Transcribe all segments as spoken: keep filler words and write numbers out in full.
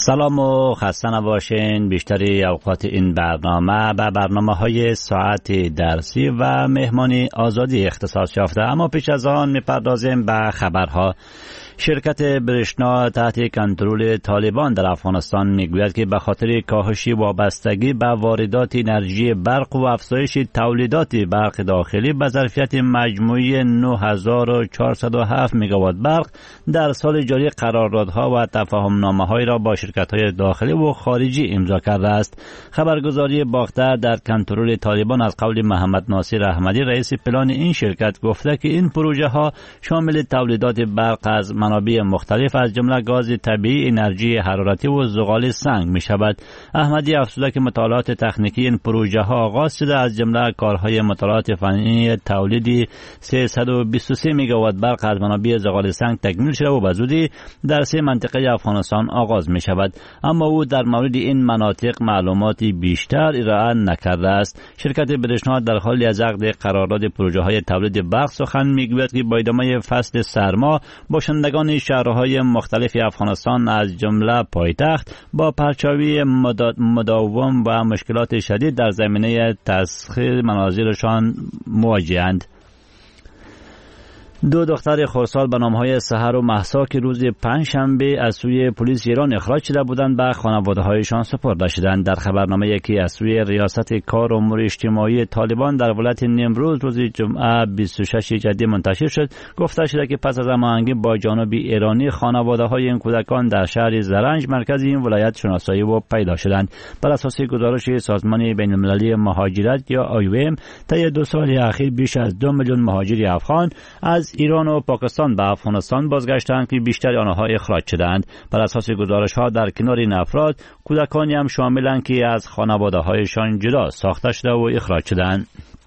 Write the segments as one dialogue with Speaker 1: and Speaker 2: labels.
Speaker 1: سلام و خسته نباشین. بیشتری اوقات این برنامه به برنامه های ساعت درسی و مهمانی آزادی اختصاص یافته، اما پیش از آن میپردازیم به خبرها. شرکت برشنا تحت کنترل طالبان در افغانستان میگوید که به خاطر کاهش وابستگی به واردات انرژی برق و افزایش تولیدات برق داخلی به ظرفیت مجموعی نه هزار و چهارصد و هفت مگاوات برق در سال جاری قراردادها و تفاهمنامه‌هایی را با شرکت‌های داخلی و خارجی امضا کرده است. خبرگزاری باختر در کنترل طالبان از قول محمد ناصر احمدی رئیس پلان این شرکت گفته که این پروژه ها شامل تولیدات برق از منابع مختلف از جمله گاز طبیعی، انرژی حرارتی و زغال سنگ می شود. احمدی افزوده که مطالعات تکنیکی این پروژه ها آغاز شده، از جمله کارهای مطالعات فنی تولید سیصد و بیست و سه مگاوات برق از منابع زغال سنگ تکمیل شده و به زودی در سه منطقه افغانستان آغاز می شود، اما او در مورد این مناطق معلوماتی بیشتر ارائه نکرده است. شرکت برشنا در حال از عقد قرارداد پروژه های تولید برق سخن میگوید که با ادامه فصل سرما باشندگان شهرهای مختلف افغانستان از جمله پایتخت با پرچاوی مداوم و مشکلات شدید در زمینه تسخیر منازلشان مواجه‌اند. دو دختر خردسال به نامهای سحر و مهسا که روز پنجشنبه از سوی پلیس ایران اخراج شده بودند به خانواده‌هایشان سپرده شدند. در خبرنامه یکی از سوی ریاست کار امور اجتماعی طالبان در ولایت نیمروز روز جمعه بیست و شش جدی منتشر شد، گفته شده که پس از هماهنگی با جانب ایرانی خانواده‌های این کودکان در شهر زرنج مرکز این ولایت شناسایی و پیدا شدند. بر اساس گزارش سازمان بین‌المللی مهاجرت یا آی او ام طی دو سال اخیر بیش از دو میلیون مهاجر افغان از ایران و پاکستان به افغانستان بازگشتند که بیشتر آنها اخراج شدند. بر اساس گزارش ها در کنار این افراد کودکانی هم شاملند که از خانواده هایشان جدا ساخته شده و اخراج شدند.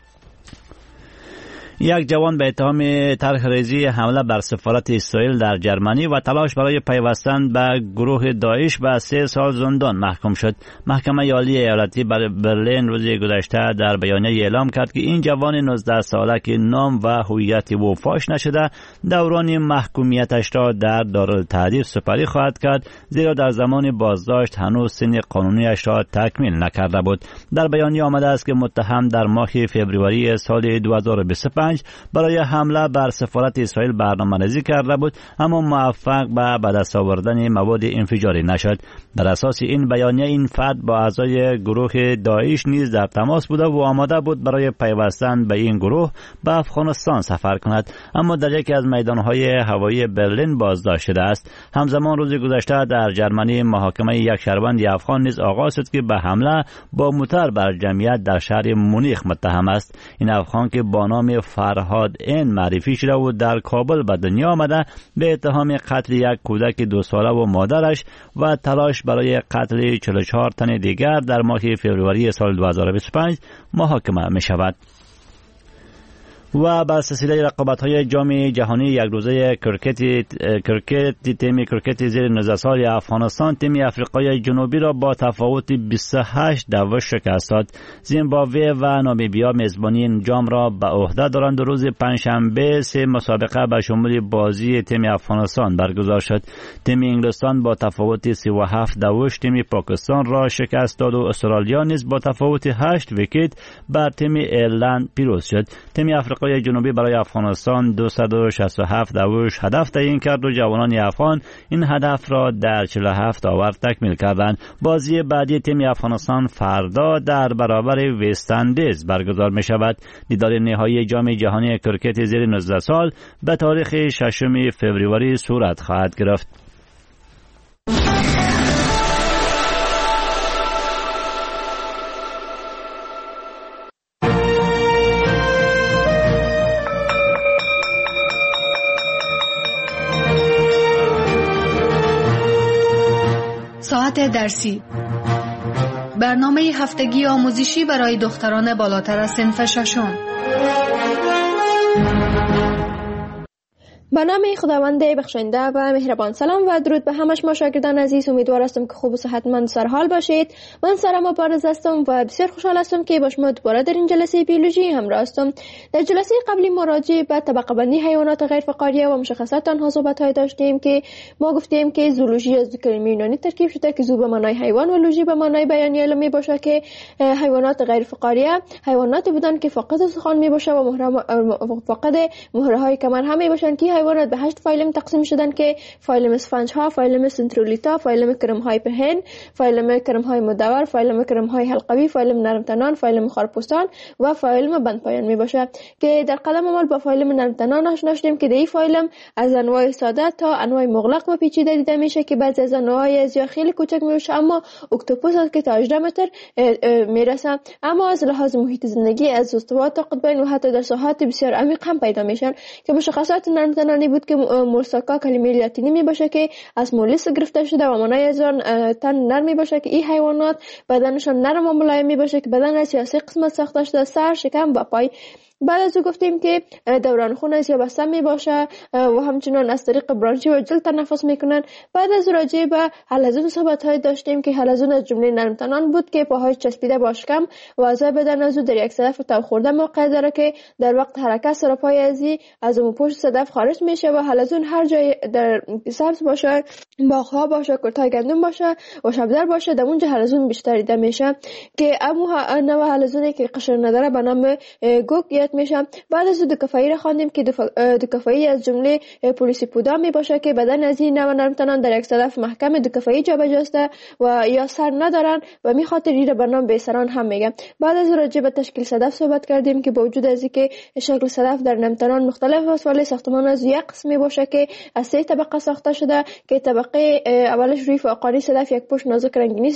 Speaker 1: یک جوان به اتهام طرح ریزی حمله بر سفارت اسرائیل در جرمنی و تلاش برای پیوستن به گروه داعش به سه سال زندان محکوم شد. محکمه عالی ایالتی برلین روز گذشته در بیانیه اعلام کرد که این جوان نوزده ساله که نام و هویت او فاش نشده دوران محکومیتش را در دارالتعدیب سپری خواهد کرد، زیرا در زمان بازداشت هنوز سن قانونیش را تکمیل نکرده بود. در بیانیه آمده است که متهم در ماه فوریه سال دو هزار و بیست و پنج برای حمله بر سفارت اسرائیل برنامه‌ریزی کرده بود، اما موفق به به دست آوردن مواد انفجاری نشد. بر اساس این بیانیه این فرد با اعضای گروه داعش نیز در تماس بوده و آماده بود برای پیوستن به این گروه به افغانستان سفر کند، اما در یکی از میدانهای هوایی برلین بازداشت شده است. همزمان روز گذشته در جرمنی محاکمه یک شهروند افغان نیز آغاز شد که به حمله با موتر بر جمعیت در شهر مونیخ متهم است. این افغان که با نام فرهاد این معرفی شده و در کابل به دنیا آمده به اتهام قتل یک کودک دو ساله و مادرش و تلاش برای قتل چهل و چهار تن دیگر در ماه فوریه سال دو هزار و بیست و پنج محاکمه می شود. و بر سلسله رقابت‌های جام جهانی یک روزه کرکت کرکت تیم کرکت زیر نوزده سال افغانستان تیم آفریقای جنوبی را با تفاوت بیست و هشت دو شکست داد. زیمبابوه و نامیبیا میزبانی این جام را به عهده دارند. روز پنجشنبه سه مسابقه به شمول بازی تیم افغانستان برگزار شد. تیم انگلستان با تفاوت سی و هفت دو تیم پاکستان را شکست داد و استرالیا نیز با تفاوت هشت ویکت بر تیم ایرلند پیروز شد. تیم آفریقای جنوبی برای افغانستان دویست و شصت و هفت دوش هدف تعیین کرد و جوانان افغان این هدف را در چهل و هفت آور تکمیل کردند. بازی بعدی تیم افغانستان فردا در برابر وست اندیز برگزار می شود. دیدار نهایی جام جهانی کرکت زیر نوزده سال به تاریخ ششم فوریه صورت خواهد گرفت.
Speaker 2: ساعت درسی، برنامه هفتگی آموزشی برای دختران بالاتر از صنف ششم.
Speaker 3: به نام خداوند بخشنده و مهربان. سلام و درود به همه شما شاگردان عزیز. امیدوار هستم که خوب و صحتمند و سرحال باشید. من سارا مبارز هستم و بسیار خوشحال هستم که با شما دوباره در این جلسه بیولوژی همراه هستم. در جلسه قبلی ما راجع به طبقه بندی حیوانات غیر فقاریه و مشخصات آنها صحبت‌های داشتیم که ما گفتیم که زولوژی از دو کلمه یونانی ترکیب شده که زو به معنای حیوان و لوژی به معنای بیانی علمی باشه که حیوانات غیر فقاریه حیواناتی بودند که فاقد استخوان می باشه و فاقد مهره‌های کمر هم می باشند که حیوانات به هشت فایلم تقسیم شدن که فایلم اسفنج ها، فایلم سنترولیتا، فایلم کرم های پهن، فایلم کرم های مدور، فایلم کرم های حلقوی، فایلم نرم تنان، فایلم خارپوستان و فایلم بند پایان می باشه که در قدم اول با فایلم نرم تنان آشنا شدیم که در این فایلم از انواع ساده تا انواع مغلق و پیچیده دیده میشه که بعضی از انواع از یا خیلی کوچک میشه اما اکتوپوس است که تا هجده متر میرسه، اما از لحاظ محیط زندگی از استوا تا قطبین و حتی در ساحات بسیار عمیق هم پیدا میشن که مشخصات نرم تنانی بود که مورساکا کلمه لاتینی می باشه که از مولیس گرفته شده و معنای از آن تن نرم می باشه که این حیوانات بدنشان نرم و ملایم می باشه که بدن از سیاسی قسمت ساخته شده: سر، شکم و پای. بعد از او گفتیم که دوران خون از یا بسته می باشه و همچنان از طریق برانشی و جلد تنفس میکنن. بعد از راجع به حلزون صحبت های داشتیم که حلزون از جمله نرم تنان بود که پاهای چسبیده با شکم و اعضای بدن از او در یک صدف تو خورده موقع داره که در وقت حرکت سر پای ازی از اون پشت صدف خارج میشه و حلزون هر جای در سبز باشه، باغ‌ها باشه، کورتای گندم باشه و شبدر باشه، در اونجا حلزون بیشتر دیده میشه که امو نوع حلزونی که قشر نداره به نام گوک میشه. بعد از دو کفایی را خواندیم که دو کفایی از جمله پولیسیپودا می باشه که بدن از این نوع نرم تنان در یک صدف محکم دو کفایی جابجاست و یا سر ندارن و می خاطر این را به نام بیسران هم میگه. بعد از راجع به تشکیل صدف صحبت کردیم که با وجود از اینکه شکل صدف در نرم تنان مختلف است ولی ساختمان از یک قسم می باشه که از سه طبقه ساخته شده که طبقه اولش روی فوقانی صدف یک پشت نازک رنگینی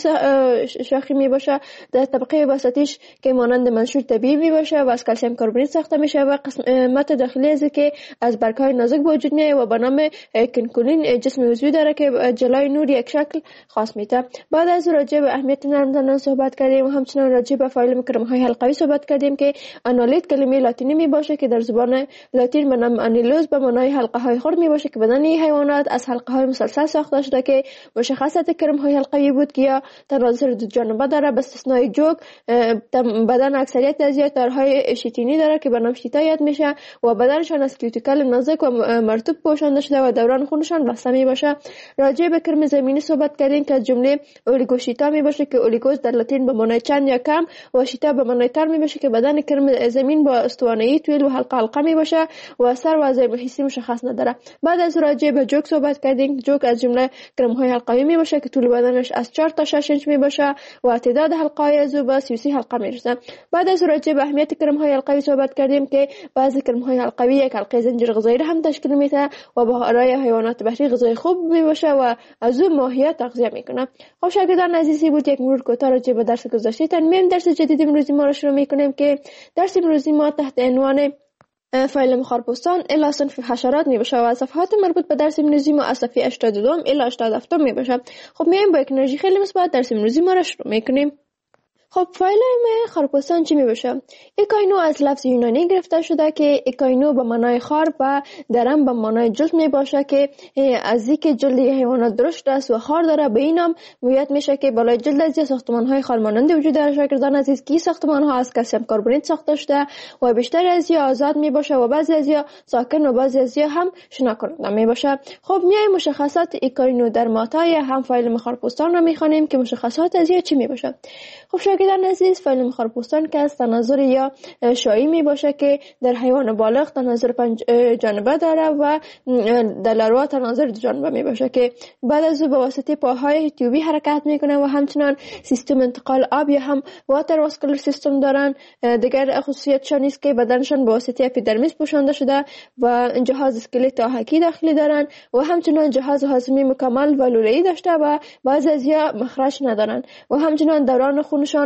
Speaker 3: شاخی می باشه، در طبقه وسطیش که مانند منشور طبیعی می باشه و از کلسیم کربونیت ساخته میشه و قسمت داخلی از که از برگ‌های نازک به وجود میاد و به نام کنکولین جسم عضوی داره که جلوی نور یک شکل خاص میده. بعد از راجع به اهمیت نرم تنان صحبت کردیم و همچنین راجع به فایلم کرم‌های حلقوی صحبت کردیم که آنالیت کلمه لاتینی می باشه که در زبان لاتین به نام آنیلوز به معنای حلقه های خرد می باشه که بدن این حیوانات از حلقه های مسلسل ساخته شده که مشخصات کرم‌های حلقوی بود که یا تناظر دو جانبه داره به استثنای جوک. بدن اکثریت از تارهای شیتینی داره که به نام شیتا یاد میشه و بدنشان از کیوتیکل نازک و مرطوب پوشانده شده و دوران خونشان بسته می باشه. راجع به کرم زمینی صحبت کردیم که از جمله اولیگوشیتا می باشه که اولیگوس در لاتین به معنای چند یا کم و شیتا به معنای تر می باشه که بدن کرم زمین با استوانه‌ای طویل و حلقه حلقه می باشه و سر و اعضای حسی مشخص نداره. بعد از راجع به جوک صحبت کردیم. جوک از جمله کرم‌های حلقوی می باشه که طول بدنش از چهار تا شش انچ می باشه و تعداد حلقه‌های از او به سی و سی حلقه می رسه. بعد از راجع به اهمیت کرم‌های حلقوی صحبت کردیم که بعضی کرم‌های حلقوی یک حلقه زنجیر غذایی را هم تشکیل میده و برای حیوانات بحری غذای خوب می باشه و از او ماهیات تغذیه میکنه. خب شاگردان عزیزی بود یک مرور کوتاه راجع به درس گذشته تنمیم درس جدید امروزی ما را شروع میکنیم که درس امروزی ما تحت عنوان فایلم خارپوستان الی صنف حشرات می باشه و از صفحات مربوط به درس امروزی ما از صفحه هشتاد و دو الی هشتاد و هفت می باشه. خب میایم با یک انرژی خیلی مثبت درس امروزی ما را شروع میکنیم. خب فایلم خارپوستان چی می باشه؟ ایکاینو از لفظ یونانی گرفته شده که ایکاینو به معنای خار و درم به معنای جلد می باشه که از اینکه جلد حیوانات درشت است و خار داره به این نام گویت میشه که بالای جلد از ساختمان های خارمانند وجود داره. شاگردان عزیز که ساختمان ها از کلسیم کربونیت ساخته شده و بیشتر از یا آزاد می باشه و بعضی از یا ساکن و بعضی از یا هم شنا کننده می باشه. خب میایم مشخصات ایکاینو در ماتای هم فایلم خارپوستان رو میخوانیم که مشخصات از یا چی می باشه. خب شاگردان عزیز فایلم خارپوستان که از تناظر یا شایی می باشه که در حیوان بالغ تناظر پنج جانبه داره و در لاروا تناظر دو جانبه می باشه که بعد از او به واسطه پاهای تیوبی حرکت میکنه و همچنان سیستم انتقال آب یا هم واتر واسکولار سیستم دارن. دیگر خصوصیتشان است که بدنشان به واسطه اپیدرمیس پوشانده شده و جهاز اسکلت آهکی داخلی دارن و همچنان جهاز هاضمه مکمل و لوله‌ای داشته و بعضی از یا مخرج ندارن و همچنان دوران خونشان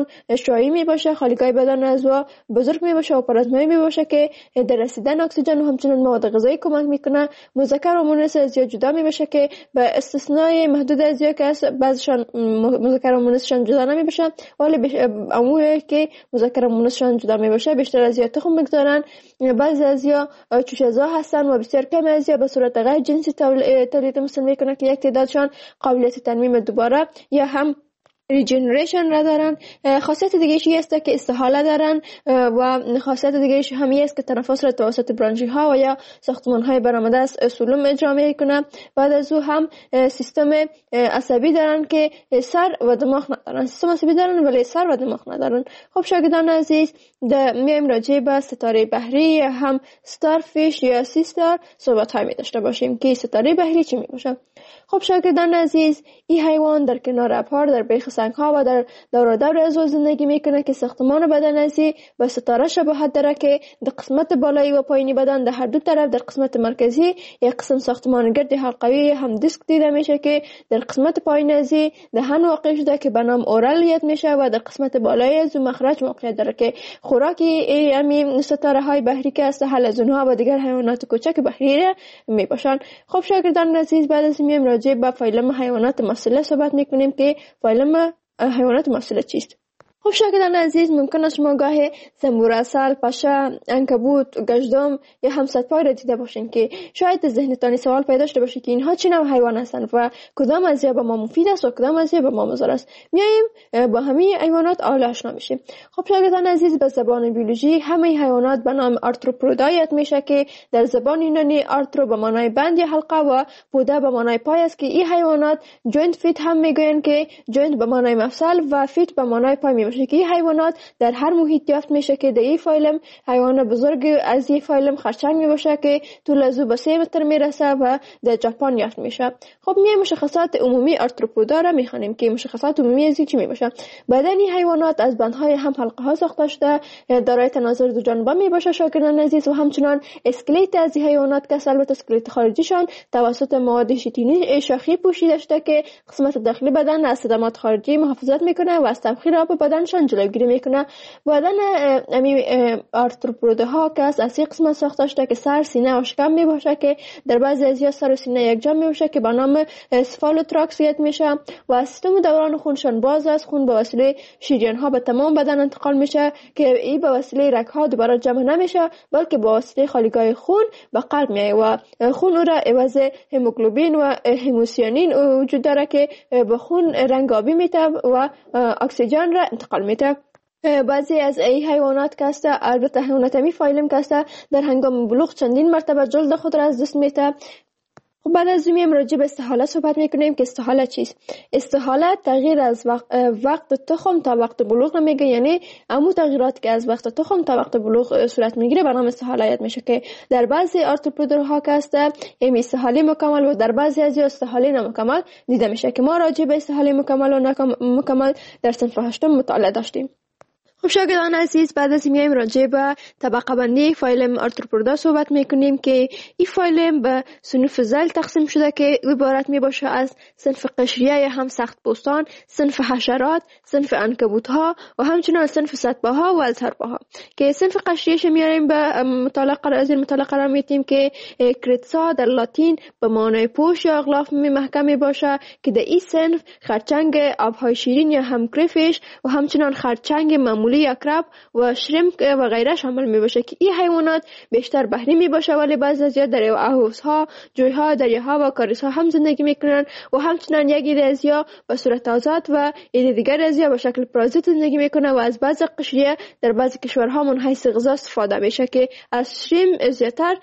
Speaker 3: همچنان شایع می باشه، خالیگاه بدن عضو بزرگ می باشه و پرازمایی می باشه که در رسیدن اکسیژن و همچنان مواد غذایی کمک میکنه. مذکر و مؤنث از یا جدا می باشه که به استثنای محدود از یا که بعضشان مذکر و مؤنثشان جدا نمی باشه، ولی عمومی که مذکر و مؤنثشان جدا می باشه بیشتر از یا تخم میگذارن. بعضی از یا چوشزا هستن و بسیار کم از یا به صورت غیر جنسی تولید مثل میکنه که یک تعدادشان قابلیت ترمیم دوباره یا هم ریجنریشن را دارن. خاصیت دیگه ایشی است که استحاله دارن و خاصیت دیگه ایشی همی است که تنفس را توسط برانشی ها و یا ساختمان های برآمده از سلوم اجرا میکنه. بعد از او هم سیستم عصبی دارن که سر و دماغ ندارن، سیستم عصبی دارن ولی سر و دماغ ندارن. خب شاگردان عزیز، میایم راجع به ستاره بحری یا هم ستارفیش یا سی ستار صحبت های می داشته باشیم که ستاره بحری چی می باشه. خب شاگردان عزیز، این حیوان در کنار ابرها، در بیخ سنگ ها و در دور دور از زندگی میکنه که ساختمان بدن ازی به ستاره شباهت داره که در قسمت بالایی و پایینی بدن در هر دو طرف در قسمت مرکزی یک قسم ساختمان گرد حلقوی هم دیسک دیده میشه که در قسمت پایین ازی دهن واقع شده که به نام اورالیت میشه و در قسمت بالایی از مخرج موقعیت داره که خوراکی همین ستاره های بحری که است حل از اونها و دیگر حیوانات کوچک بحری می باشن. خب شاگردان عزیز، بعد از میایم راجع به فایلم حیوانات ماصله صحبت میکنیم که فایلم حیوانات ماصله چیست. خب شاگردان عزیز، ممکن است شما گاهی زنبور اصل، پشه، عنکبوت، گژدم یا همسطپای را دیده باشین که شاید ذهنتان سوال پیدا شده باشه که اینها چه نوع حیوان هستند و کدام از اینها به ما مفید است و کدام از اینها به ما مضر است. میایم با همه حیوانات اول آشنا میشیم. خب شاگردان عزیز، به زبان بیولوژی همه حیوانات به نام آرتروپودا یاد میشه که در زبان یونانی آرترو به معنای بند یا حلقه و پودا به معنای پای است که این حیوانات جوینت فیت هم میگوین که جوینت به معنای مفصل و فیت به معنای پای می که این حیوانات در هر محیط یافت میشه که در این فایلم حیوان بزرگ از این فایلم خرچنگ می باشه که طول از او به سه متر میرسه و در ژاپن یافت میشه. خب میایم مشخصات عمومی آرتروپودا را میخوانیم که مشخصات عمومی از چی می باشه. بدن این حیوانات از بندهای هم حلقه ها ساخته شده، دارای تناظر دو جانبه می باشه شاگردان عزیز، و همچنان اسکلت از این حیوانات که البته اسکلت خارجیشان توسط مواد شیتینی شاخی پوشیده شده که قسمت داخلی بدن از صدمات خارجی محافظت میکنه و از تبخیر آب بدنشان جلوگیری میکنه. بدن امی آرتروپودها که از این قسمت ساخته شده که سر، سینه و شکم می باشه که در بعضی از یا سر و سینه یک جا می باشه که به نام سفالوتراکس یاد میشه و سیستم دوران خونشان باز است. خون به وسیله شریان ها به تمام بدن انتقال میشه که این به وسیله رگ ها دوباره جمع نمیشه بلکه به وسیله خالیگاه خون به قلب میاد و خون او را عوض هموگلوبین و هموسیانین وجود داره که به خون رنگ آبی میده و اکسیژن را انتقال میده. بعضی از ای حیوانات که است، البته حیوانات می فایلم که است، در هنگام بلوغ چندین مرتبه جلد خود را از دست میده. خب بعد از این راجع به استحاله صحبت میکنیم که استحاله چیست. استحاله تغییر از وقت, وقت تخم تا وقت بلوغ نمیگه، یعنی عمو تغییرات که از وقت تخم تا وقت بلوغ صورت میگیره به نام استحاله یاد میشه که در بعضی آرتروپودها که است این استحاله مکمل و در بعضی از استحاله نامکمل دیده میشه که ما راجع به استحاله مکمل و نامکمل در صنف هشتم مطالعه داشتیم. خب شاگردان عزیز، بعد از میایم راجع به طبقه بندی فایلم آرتروپودا صحبت میکنیم که این فایلم به صنوف ذیل تقسیم شده که عبارت می باشه از صنف قشریه یا هم سخت پوستان، صنف حشرات، صنف عنکبوت ها و همچنین صنف سطبه ها و التربه ها. که صنف قشریه میاریم به مطالعه قرار از این مطالعه قرار میدیم که کریتسا در لاتین به معنای پوش یا غلاف محکم باشه که در این صنف خرچنگ آبهای شیرین یا هم کریفیش و همچنین خرچنگ معمولی یا کرب و شریمپ و غیره شامل می باشه که این حیوانات بیشتر بحری می باشه ولی بعضی از در اهوز ها، جوی ها، دریاها و کاریس ها هم زندگی میکنن و همچنین یک ایده از یا به صورت آزاد و ایده دیگر از یا به شکل پرازیت زندگی میکنه و از بعض قشریه در بعضی کشورها من حیث غذا استفاده میشه که از شریم زیاتر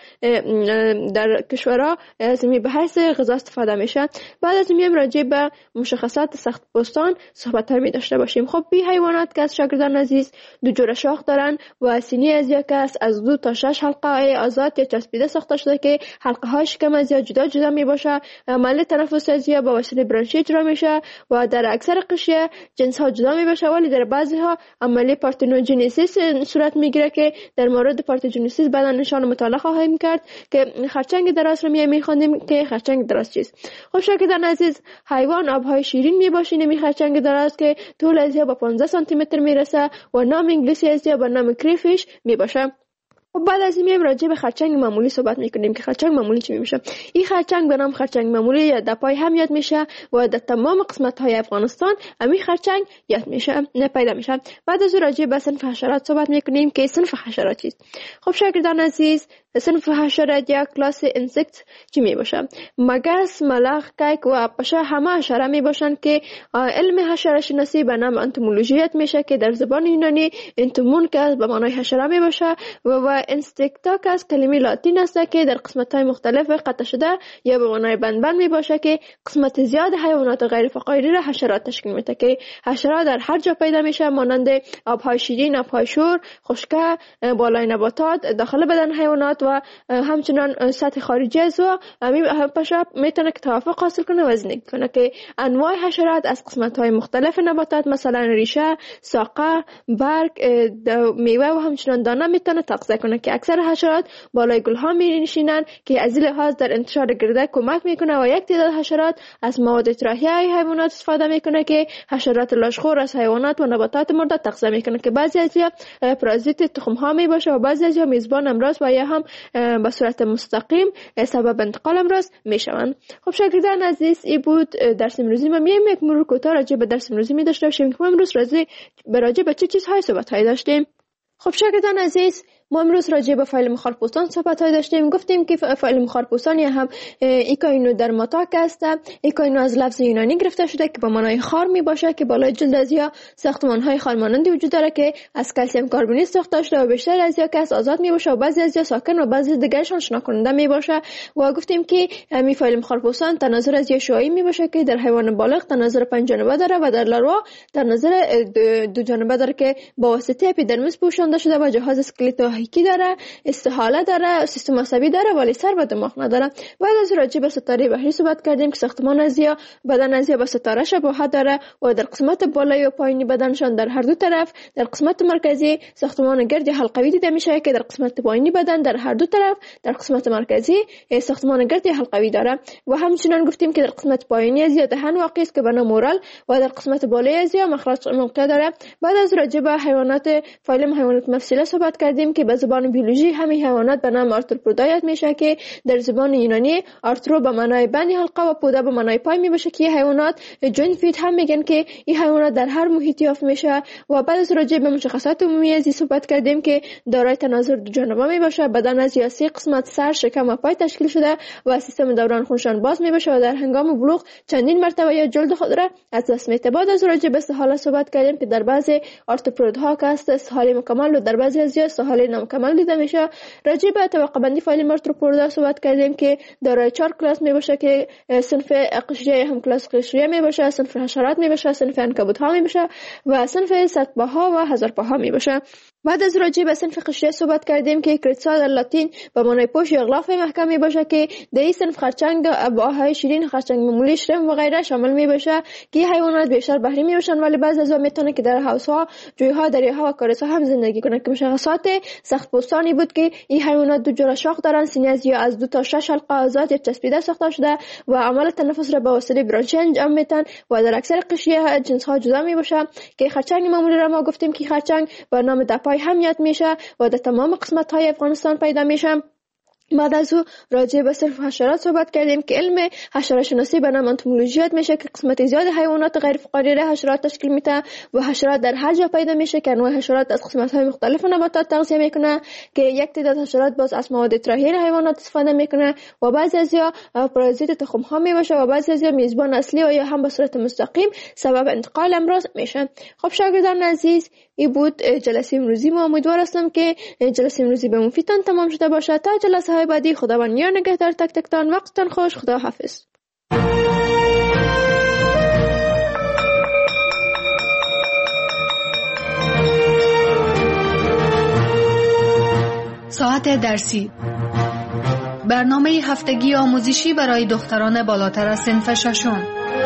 Speaker 3: در کشورها از می به حیث غذا استفاده میشه. بعد از میام راجع به مشخصات سخت پوستان صحبت می داشته باشیم. خب این حیوانات که از شاگردان از عزیز دو جور شاخ دارن و سینی از یک است از دو تا شش حلقه آزاد یا چسبیده ساخته شده که حلقه های شکم از یا جدا جدا می باشه. عمل تنفس از یا با وسیله برانشی اجرا میشه و در اکثر قشریه جنس ها جدا می باشه، ولی در بعضی ها عملی پارتنوژنیسیس صورت میگیره که در مورد پارتنوژنیسیس بعدا نشان مطالعه خواهیم کرد که خرچنگ دراز رو می خوانیم که خرچنگ دراز چیست. خب شاگردان عزیز، حیوان آبهای شیرین می باشه نمی خرچنگ دراز که طول از یا با پانزده سانتی متر میرسه و نام انگلیسی از یا با نام کریفیش می باشه. و بعد از این میایم راجع به خرچنگ معمولی صحبت میکنیم که خرچنگ معمولی چی میشه. این خرچنگ به نام خرچنگ معمولی یا دپای هم یاد میشه و در تمام قسمت های افغانستان همین خرچنگ یاد میشه نه پیدا میشه. بعد از راجع به صنف حشرات صحبت میکنیم که صنف حشرات چیست. خب شاگردان عزیز، صنف حشرات یا کلاس انسکت چی می باشه؟ مگس، ملخ، کیک و پشه همه حشره می باشن که علم حشره شناسی به نام انتومولوژی یاد میشه که در زبان یونانی انتومون که به معنای حشره می باشه و و انستکتا که از کلمه لاتین است که در قسمت های مختلف قطع شده یا به معنای بند بند می باشه که قسمت زیاد حیوانات غیر فقاری را حشرات تشکیل میده که حشرات در هر جا پیدا میشه، مانند آبهای شیرین، آبهای شور، خشکه، بالای نباتات، داخل بدن حیوانات و همچنان سطح خارجی از و همین پشه میتونه که توافق حاصل کنه و زندگی کنه که انواع حشرات از قسمت های مختلف نباتات مثلا ریشه، ساقه، برگ، میوه و همچنان دانه میتونه تغذیه کنه که اکثر حشرات بالای گل ها می نشینن که از این لحاظ در انتشار گرده کمک میکنه و یک تعداد حشرات از مواد اطراحی حیوانات استفاده میکنه که حشرات لاشخور از حیوانات و نباتات مرده تغذیه میکنه که بعضی از یا پارازیت تخم ها می باشه و بعضی از یا میزبان امراض و یا هم به صورت مستقیم سبب انتقال امراض میشوند. خب شاگردان عزیز، این بود درس امروزی ما. میایم یک مرور کوتاه راجع به درس امروزی می داشته باشیم که ما امروز راجع به چه چیزهای صحبت های داشتیم. خب شاگردان عزیز، ما امروز راجع به فایل مخارپوستان صحبت های داشتیم. گفتیم که فایل مخارپوستان یا هم ایکاینو درماتاک است. ایکاینو از لفظ یونانی گرفته شده که به معنای خار می باشه که بالای جلد از یا ساختمان های خار مانندی وجود داره که از کلسیم کربونیت ساخته شده و بیشتر از یا کس آزاد می باشه و بعضی از یا ساکن و بعضی دیگرشان شنا کننده می باشه. و گفتیم که همین فایل مخارپوستان تناظر از یا شعاعی می باشه که در حیوان بالغ تناظر پنج جانبه داره و در لاروا تناظر دو جانبه داره که با واسطه اپیدرمیس پوشانده شده و جهاز اسکلتو کی داره، استحاله داره، سیستم عصبی داره ولی سر و دماغ نداره. بعد از راجع به ستاره بحری صحبت کردیم که ساختمان از یا بدن از یا با ستاره شباهت داره و در قسمت بالایی و پایینی بدنشان در هر دو طرف در قسمت مرکزی ساختمان گرد حلقوی دیده میشه که در قسمت پایینی بدن در هر دو طرف در قسمت مرکزی ساختمان گرد حلقوی داره. و همچنین گفتیم که در قسمت پایینی از یا دهن واقع است که به نام مورال و در قسمت بالایی از یا مخرج موقع داره. بعد از راجع به حیوانات فایل حیوانات مفصله صحبت کردیم که به زبان بیولوژی همین حیوانات به نام آرتروپودا یاد میشه که در زبان یونانی آرترو به معنای بند حلقه و پودا به معنای پای می باشه که این حیوانات جوین فیت هم میگن که این حیوانات در هر محیطی یافت میشه. و بعد از راجع به مشخصات عمومی از صحبت کردیم که دارای تناظر دو جانبه می باشه، بدن از سه قسمت سر، شکم و پای تشکیل شده و سیستم دوران خونشان باز می باشه و در هنگام بلوغ چندین مرتبه یا جلد خود را از دست میده. بعد از راجع به استحاله صحبت کردیم که در بعضی آرتروپودها که است استحاله مکمل و در بعضی از استحاله نامکمل دیده میشه. راجع به طبقه بندی فایل آرتروپودا صحبت کردیم که دارای چهار کلاس می باشه که صنف قشریه هم کلاس قشریه می باشه، صنف حشرات می باشه، صنف عنکبوت‌ها می باشه و صنف صدپاها و هزارپاها می باشه. بعد از راجع به صنف قشریه صحبت کردیم که کریتسا در لاتین به معنای پوش یا غلاف محکم می باشه که در این صنف خرچنگ آبهای شیرین، خرچنگ معمولی، شرم و غیره شامل می باشه که حیوانات بیشتر بحری می باشن ولی بعضی از آنها میتونه که در حوض‌ها، جوی‌ها، دریاها و کارس‌ها هم زندگی کنند که مشخصات سخت پوستانی بود که این حیوانات دو جور شاخ دارن، سینه از یا از دو تا شش حلقه آزاد یا چسبیده ساخته شده و عمل تنفس را به واسطه برانشی انجام میدن و در اکثر قشریه جنس‌ها جدا می باشه که خرچنگ معمولی را ما گفتیم که خرچنگ به نام دپای هم یاد میشه و در تمام قسمت‌های افغانستان پیدا میشه. بعد از او راجع به صرف حشرات صحبت کردیم که علم حشره شناسی به نام انتومولوژی یاد میشه که قسمت زیاد حیوانات غیر فقاری را حشرات تشکیل میده و حشرات در هر جا پیدا میشه که انواع حشرات از قسمت‌های مختلف نباتات تغذیه میکنه که یک تعداد حشرات باز از مواد اطراحی حیوانات استفاده میکنه و بعضی از یا پارازیت تخم ها میباشه و بعضی از یا میزبان اصلی و یا هم به صورت مستقیم سبب انتقال امراض میشه. خب شاگردان عزیز، این بود جلسه امروزی ما. امیدوار هستم که جلسه امروزی به مفیدتان تمام شده باشه. تا جلسه های بعدی خداوند یار نگهدار تک تکتان. وقتتان خوش. خدا حافظ.
Speaker 2: ساعت درسی، برنامه هفتگی آموزشی برای دختران بالاتر از صنف ششم.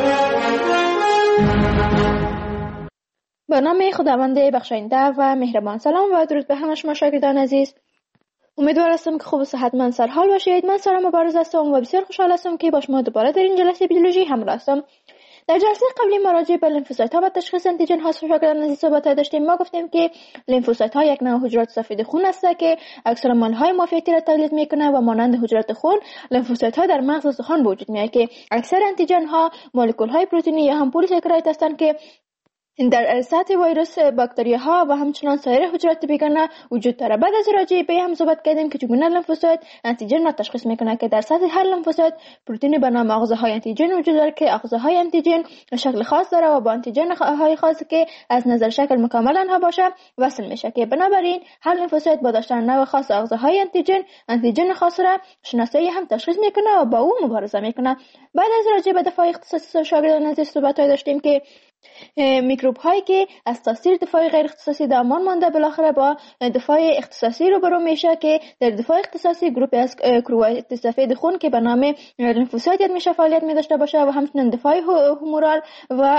Speaker 3: با نام خداوند بخشاینده و مهربان. سلام و درود به همه شما شاگردان عزیز. امیدوار هستم که خوب و صحتمند سرحال باشید. من سارا مبارز هستم و بسیار خوشحال هستم که با شما دوباره در این جلسه بیولوژی همراه هستم. در جلسه قبلی ما راجع به لیمفوسایت ها و تشخیص آنتیژن ها شاگردان عزیز صحبت داشتیم. ما گفتیم که لیمفوسایت ها یک نوع حجرات سفید خون است که اکثر مولکول های معافیتی را تولید میکنه و مانند حجرات خون لیمفوسایت ها در مغز استخوان به وجود میاد که اکثر آنتیژن ها مولکول های پروتئینی یا هم پلیساکاراید هستند که در سطح ویروس، باکتری ها و همچنان سایر حجرات بیگانه وجود داره. بعد از راجع به هم صحبت کردیم که چگونه لیمفوسایت آنتیژن را تشخیص میکنه که در سطح هر لیمفوسایت پروتئین به نام آغوزهای آنتیژن وجود داره که آغوزهای آنتیژن شکل خاص داره و با آنتیژن های خاصی که از نظر شکل مکمل آنها باشه وصل میشه که بنابراین هر لیمفوسایت با داشتن نوع خاص آغوزهای آنتیژن آنتیژن خاص را شناسایی هم تشخیص میکنه و با او مبارزه میکنه. بعد از راجع به دفاع اختصاصی شاگردان عزیز صحبت داشتیم که میکروب هایی که از تاثیر دفاع غیر اختصاصی در امان مانده بالاخره با دفاع اختصاصی روبرو میشه که در دفاع اختصاصی گروپی از کرویت سفید خون که به نام لیمفوسایت میشه فعالیت می داشته باشه و همچنین دفاع هومورال و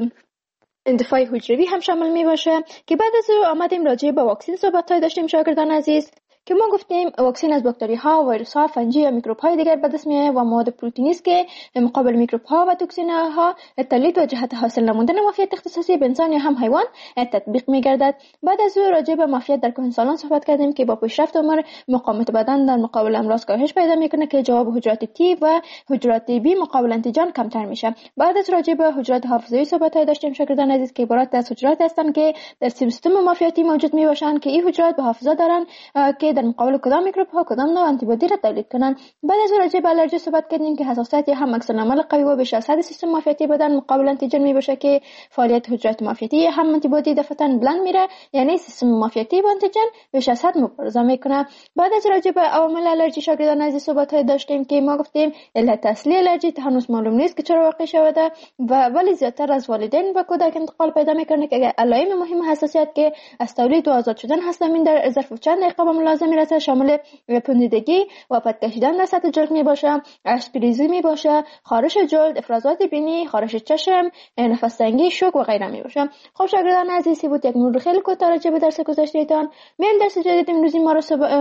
Speaker 3: دفاع حجروی هم شامل می باشه که بعد از آمدیم راجع به واکسن صحبت داشتیم شاگردان عزیز که ما گفتیم واکسن از باکتری ها، ویروس ها، فنجی یا میکروب های دیگر به دست میاد و مواد پروتئینی است که مقابل میکروب ها و توکسین ها تولید و جهت حاصل نمودن معافیت اختصاصی به انسان یا هم حیوان تطبیق میگردد. بعد از او راجع به معافیت در کهنسالان صحبت کردیم که با پیشرفت عمر مقاومت بدن در مقابل امراض کاهش پیدا میکنه که جواب حجرات تی و حجرات بی مقابل آنتیژن کمتر میشه. بعد از راجع به حجرات حافظه‌ای صحبت داشتیم شاگردان عزیز که عبارت از حجرات هستند که در سیستم معافیتی موجود میباشند که این حجرات به حافظه دارند که در مقابل کدام میکروب ها کدام نوع آنتیبادی را تولید کنند. بعد از راجع به آلرژی صحبت کردیم که حساسیت هم عکس العمل قوی و بیش از حد سیستم معافیتی بدن مقابل آنتیژن میباشه که فعالیت حجرات معافیتی هم آنتیبادی دفعتاً بلند میره، یعنی سیستم معافیتی با آنتیژن بیش از حد مبارزه میکنه. بعد از راجع به عوامل آلرژی شاگردان عزیز صحبت داشتیم که ما گفتیم علت اصلی آلرژی هنوز معلوم نیست که چرا واقع شده و ولی زیادتر از والدین و کودک انتقال پیدا میکنه که علائم مهم حساسیت که از تولید و آزاد شدن هستن این در ظرف چند دقیقه به ملاحظه میرسه، شامل پوندیدگی و پد کشیدن در سطح جلد می باشه، اشپریزی می باشه، خارش جلد، افرازات بینی، خارش چشم، نفس تنگی، شوک و غیره می باشه. خب شاگردان عزیزی بود یک مرور خیلی کوتاه راجع به درس گذشتهتان. میایم درس جدید امروزی ما رو سب...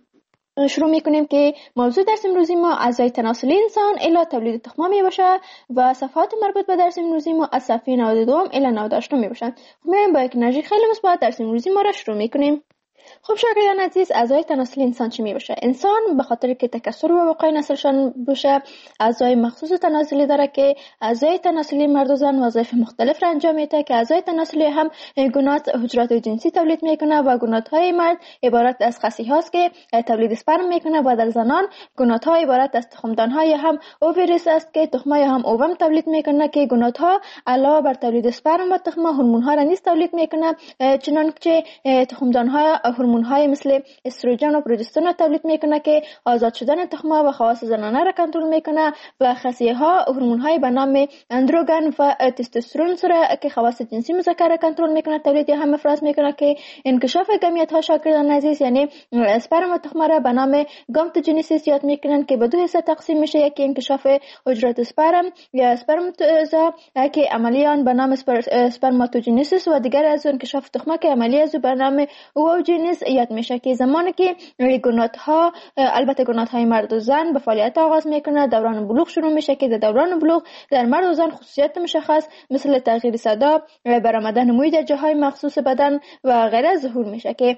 Speaker 3: شروع میکنیم که موضوع درس امروزی ما اعضای تناسلی انسان الی تولید تخم می باشه و صفحات مربوط به درس امروزی ما از صفحه نود و دو الی نود و هشت می باشن. میایم با یک انرژی خیلی مثبت درس امروزی ما رو شروع میکنیم. خب شاگردان عزیز، اعضای تناسلی انسان چی می باشه؟ انسان به خاطر که تکثر و وقای نسلشان باشه اعضای مخصوص تناسلی داره که اعضای تناسلی مرد و زن وظایف مختلف را انجام میده که اعضای تناسلی هم گونات حجرات جنسی تولید میکنه و گونات های مرد عبارت از خصی هاست که تولید اسپرم میکنه و در زنان گونات ها عبارت از تخمدان های هم اووریس است که تخمای هم اووم تولید میکنه که گونات ها علاوه بر تولید اسپرم و تخم هورمون ها را نیز تولید میکنه، چنانچه تخمدان ها هورمون های مثل استروژن و پروژسترون تولید میکنه که آزاد شدن تخم و خواص زنانه را کنترل میکنه و خصیه ها هورمون های به نام اندروگن و تستوسترون را که خواص جنسی مذکر را کنترل میکنه تولید یا هم افراز میکنه که انکشاف گامیت ها شاگردان عزیز یعنی اسپرم و تخم را به نام گامتوجنسیس یاد میکنن که به دو حصه تقسیم میشه، یکی انکشاف حجرات اسپرم یا اسپرماتوزا که عملی آن به نام اسپرماتوجنسیس و دیگر از انکشاف تخم که عملی از به نام اووجنس یاد میشه که زمانی که گونات ها البته گونات های مرد و زن به فعالیت آغاز میکنه دوران بلوغ شروع میشه که در دوران بلوغ در مرد و زن خصوصیات مشخص مثل تغییر صدا، برآمدن موی در جاهای مخصوص بدن و غیره ظهور میشه که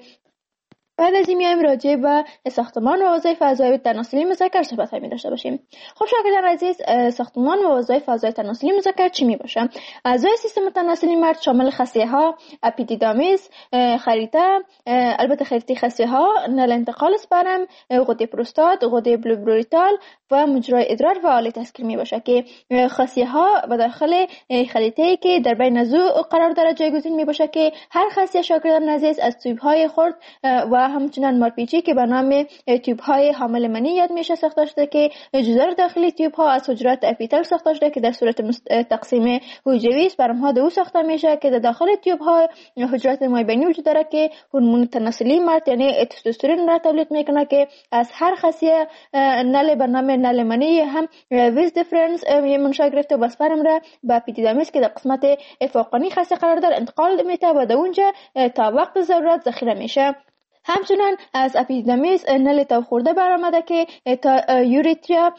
Speaker 3: بعد از این میایم راجع به ساختمان و وظایف اعضای تناسلی مذکر صحبت می داشته باشیم. خب شاگردان عزیز، ساختمان و وظایف اعضای تناسلی مذکر چی می باشه؟ اعضای سیستم تناسلی مرد شامل خصیه ها، اپیدیدامیس، خریطه، البته خریطه خصیه ها، نل انتقال اسپرم، غده پروستات، غده بلوبروریتال و مجرای ادرار و آله تسکیر می باشه که خصیه ها به داخل خریطه‌ای که در بین ضلوع قرار داره جایگزین می باشه که هر خصیه شاگردان عزیز از تیوب های خرد و همچنین مارپیچی که به نام تیوب های حامل منی یاد میشه ساخته شده که جدار داخلی تیوب ها از حجرات اپیتل ساخته شده که در صورت تقسیم حجروی اسپرم ها دو ساخته میشه که در داخل تیوب ها حجرات مایبینی وجود داره که هورمون تناسلی مرد یعنی تستوسترون را تولید میکنه که از هر خاصیه نل به نام نل منی هم ویز دیفرنس منشأ گرفته و اسپرم را به اپیدیدمیس که در قسمت فوقانی خاصیه قرار داره انتقال میده و در اونجا تا وقت ضرورت ذخیره میشه. همچنین از اپیدیدمیس نل تو خورده برآمده که تا یوریتریا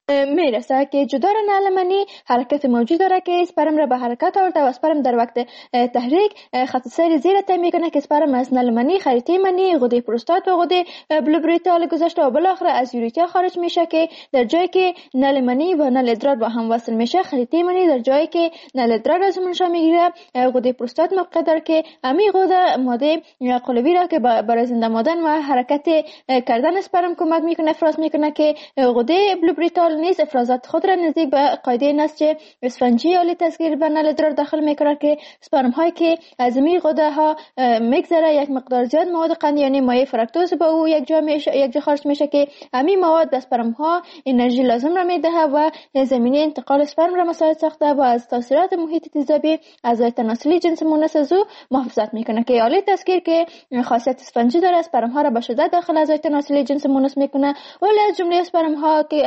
Speaker 3: میرسه که جدار نل منی حرکت موجود داره که اسپرم را به حرکت آورده و اسپرم در وقت تحریک خط سیر زیر طی میکنه که اسپرم از نل منی خریطه منی غده پروستات و غده بلوبریتال گذشته و بالاخره از یوریتریا خارج میشه که در جایی که نل منی و نل ادرار با هم وصل میشه خریطه منی در جایی که نل ادرار از منشأ میگیره غده پروستات موقع داره که امی غده ماده قلوی را که برای زنده ماندن و حرکت کردن اسپرم کمک میکنه افراز میکنه که غده بلوبریتال نیز افرازات خود را نزدیک به قاعده نسج اسفنجی یا تصغیر به نل ادرار داخل میکنه که اسپرم هایی که از می غده ها میگذره یک مقدار زیاد مواد قند یعنی مایع فرکتوز به او یک جا میشه یک جا خارج میشه که همین مواد به اسپرم ها انرژی لازم را میده و زمینه انتقال اسپرم را مساعد ساخته و از تاثیرات محیط تیزابی اعضای تناسلی جنس مونس از او محافظت میکنه که آله تذکیر که خاصیت اسفنجی داره اسپرم ها را به شدت داخل اعضای تناسلی جنس مونس میکنه ولی از جمله اسپرم ها که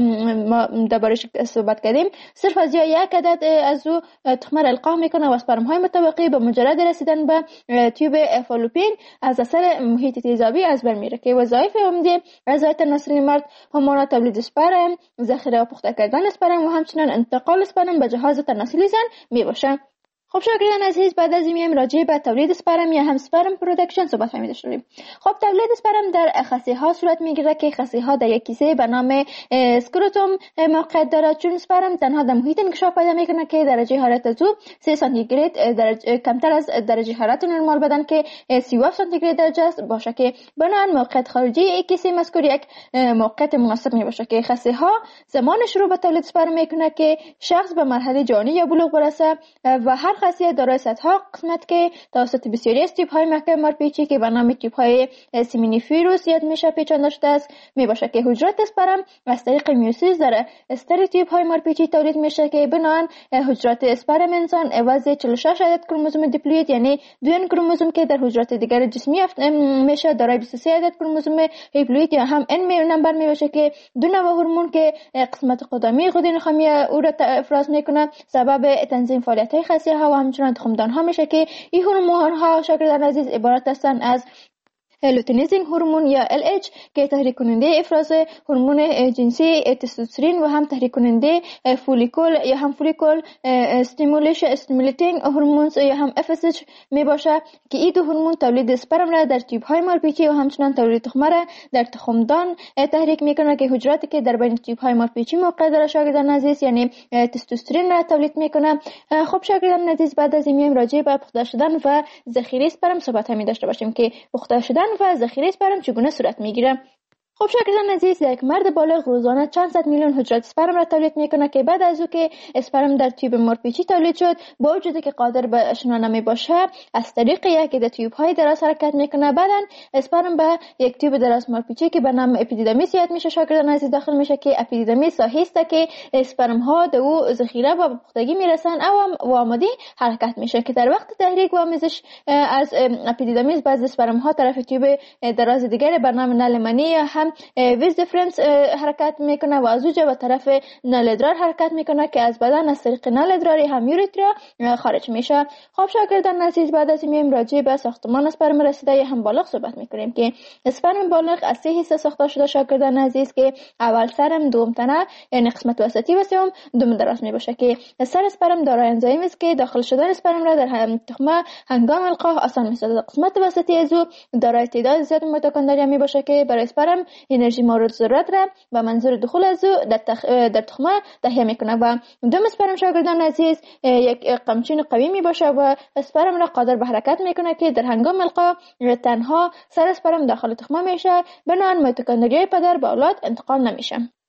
Speaker 3: ما دربارش صحبت کردیم صرف از یک عدد از او تخمه را القاح میکنه و اسپرم های متوقی به مجرد رسیدن به تیوب فالوپین از اثر محیط تیزابی از بین میره که وظایف عمده اعضای تناسلی مرد هورمون تولید اسپرم، ذخیره و پخته کردن اسپرم و همچنین انتقال اسپرم به جهاز تناسلی زن میباشه. خب شاگردان عزیز بعد از این راجع به تولید اسپرم یا هم اسپرم پروداکشن صحبت فهمیده شدیم. خب تولید اسپرم در خصیه ها صورت میگیره که خصیه ها در یک کیسه به نام اسکروتوم موقعیت داره چون اسپرم تنها در محیط انکشاف پیدا میکنه که درجه حرارت از او سه سانتیگراد درجه کمتر از درجه حرارت نرمال بدن که سی و هفت سانتیگراد درجه است باشه که بنابراین موقعیت خارجی یک کیسه مذکور یک موقعیت مناسب میباشه که خصیه ها زمان شروع به تولید اسپرم میکنه که شخص به مرحله جوانی یا بلوغ برسه و هر خاصیت دارای صدها قسمت که توسط بسیاری از تیپ های محکم مارپیچی که به نام تیپ های سیمینیفیروس یاد میشه پیچانده شده است میباشه که حجرات اسپرم از طریق میوسیس در استر تیپ های مارپیچی تولید میشه که بنابراین حجرات اسپرم انسان عوض چهل و شش عدد کروموزوم دیپلوید یعنی دو کروموزوم که در حجرات دیگر جسمی میشه دارای بیست و سه عدد کروموزوم هیپلوید یا هم ان نمبر میباشه که دو نوع هورمون که قسمت قدامی غده نخامی او را افراز میکنه سبب تنظیم فعالیت های خصیه ها و همچنین تخمدان ها میشه که این هورمون ها شاگردان عزیز عبارت هستند از لوتئینیزینگ هورمون یا ال اچ که تحریک کننده افراز هورمون جنسی تستوسترون و هم تحریک کننده فولیکول یا هم فولیکول استیمولیشن استیمولیتینگ هورمونز یا هم اف اس اچ می باشه که این دو هورمون تولید اسپرم را در تیوب های مارپیچی و همچنین تولید تخمه را در تخمدان تحریک میکنه که حجراتی که در بین تیوب های مارپیچی موقع داره شاگردان عزیز یعنی تستوسترون را تولید میکنه. خب شاگردان عزیز بعد از این راجع به پخته شدن و ذخیره اسپرم صحبت همی داشته باشیم که پخته شدن و ذخیره اسپرم چگونه صورت میگیره. خب شاگردان عزیز یک مرد بالغ روزانه چند صد میلیون حجرات اسپرم را تولید میکنه که بعد از او که اسپرم در تیوب مارپیچی تولید شد با وجودی که قادر به شنا نمیباشه از طریق یکی در تیوب های دراز حرکت میکنه بعدن اسپرم به یک تیوب دراز مارپیچی که به نام اپیدیدمیس یاد میشه شاگردان عزیز داخل میشه که اپیدیدمیس ساحه است که اسپرم ها در او ذخیره و پختگی میرسن او آماده حرکت میشه که در وقت تحریک و آمیزش از اپیدیدمیس بعضی اسپرم ها طرف تیوب دراز دیگر به نام نل منی هم ویز دیفرنس حرکت میکنه و از اوجه به طرف نل ادرار حرکت میکنه که از بدن از طریق نل ادراری هم یوریتریا خارج میشه. خب شاگردان عزیز بعد از این راجع به ساختمان اسپرم رسیده یا هم بالغ صحبت میکنیم که اسپرم بالغ از سه حصه ساخته شده شاگردان عزیز که اول سرم، دوم تنه یعنی قسمت وسطی و سوم دم دراز میباشه که سر اسپرم دارای انزایم است که داخل شدن اسپرم را در تخمه هنگام القاح آسان میسازد. قسمت وسطی از او دارای تعداد زیاد میتوکندریا میباشه که برای اسپرم انرژی مورد ضرورت را به منظور دخول از او در, تخ... در تخمه تهیه میکنه و دوم اسپرم شاگردان عزیز یک قمچین قوی می باشه و اسپرم را قادر به حرکت میکنه که در هنگام القا تنها سر اسپرم داخل تخمه میشه بنابراین میتوکندریای پدر به اولاد انتقال نمیشه.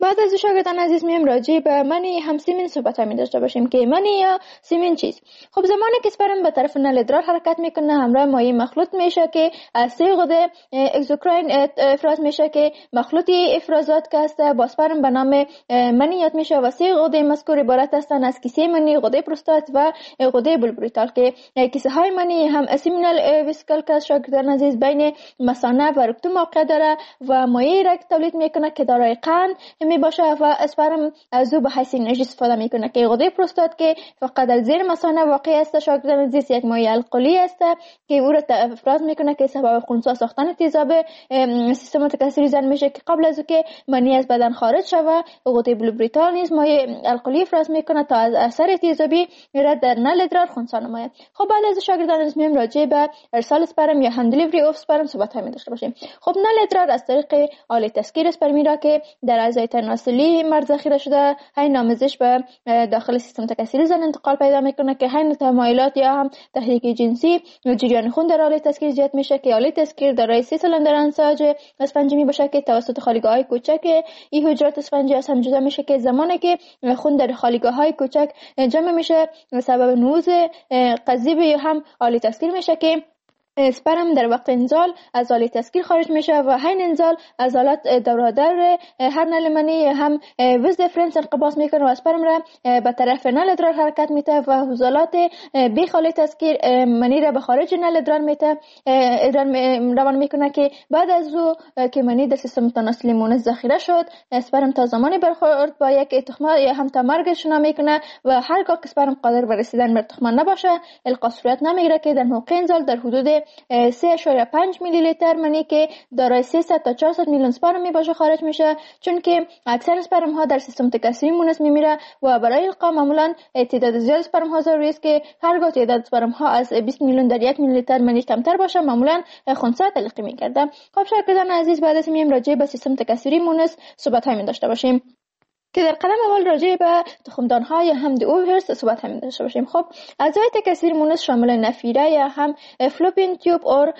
Speaker 3: بعد از شاگردان عزیز میم راجع به منی هم سیمن صحبت می داشته باشیم که منی یا سیمن چیست. خب زمانی که اسپرم به طرف نل ادرار حرکت میکنه همراه مایع مخلوط میشه که از سه غده اگزوکراین افراز میشه که مخلوطی افرازات که است با اسپرم به نام منیات میشه و سه غده مذکور عبارت هستند از کیسه منی، غده پروستات و غده بولبریتال که کیسه های منی هم اسیمینال ویسیکل که شاگردان عزیز بین مثانه و رکتوم واقع داره و مایع را تولید میکنه که دارای قند می باشه و اسپرم از او به حیث انرژی استفاده میکنه که غده پروستات که فقط در زیر مثانه واقع است شاگردان عزیز یک مایع القلی است که او را افراز میکنه که سبب خنثی ساختن تیزاب سیستم تکثیری زن میشه که قبل از اینکه منی از بدن خارج شود غده بولبریتال نیز مایع القلی افراز میکنه تا از اثر تیزابی را در نل ادرار خنثی نماید. خب بعد از شاگردان عزیز میم راجع به ارسال اسپرم یا هم دلیوری اف اسپرم صحبت می داشته باشیم. خب نل ادرار از طریق آله تسکیر اسپرمی را که در اعضای تناسلی مرد ذخیره شده هی نامزش به داخل سیستم تکثیری زن انتقال پیدا میکنه که هی تمایلات یا هم تحریک جنسی جریان خون در آله تسکیر زیاد میشه که آله تسکیر دارای سی سلندر انساج اسفنجی می باشه که توسط خالیگاه های کوچک این حجرات اسفنجی از هم جدا میشه که زمانی که خون در خالیگاه های کوچک جمع میشه سبب نوز قضیب یا هم آله تسکیر میشه که اسپرم در وقت انزال از آله تسکیر خارج میشه و حین انزال عضلات دورادر هر نل منی هم وز دیفرنس انقباض میکنه و اسپرم را به طرف نل ادرار حرکت میده و عضلات بیخ آله تسکیر منی را به خارج نل ادرار میده ادرار روان میکنه که بعد از او که منی در سیستم تناسلی مونس ذخیره شد اسپرم تا زمانی برخورد با یک تخمه یا هم تا مرگ شنا میکنه و هرگاه که اسپرم قادر به رسیدن به تخمه نباشه القا صورت نمیگیره که در موقع انزال در حدود سه اشاره پنج میلی لیتر منی که دارای سیصد تا چهارصد میلیون اسپرم می باشه خارج میشه، چون که اکثر اسپرم ها در سیستم تکثیری مونس میمیره و برای القا معمولا تعداد زیاد اسپرم ها ضروری است که هرگاه تعداد اسپرم ها از بیست میلیون در یک میلی لیتر منی کمتر باشه معمولا خنثی تلقی میگرده. خب شاگردان عزیز بعد از میم راجع به سیستم تکثیری مونس صحبت های می داشته باشیم که در قدم اول راجع به تخمدان ها یا هم اوورز صحبت هم داشته باشیم. خب اعضای تکثیر مونس شامل نفیره یا هم فلوپین تیوب اور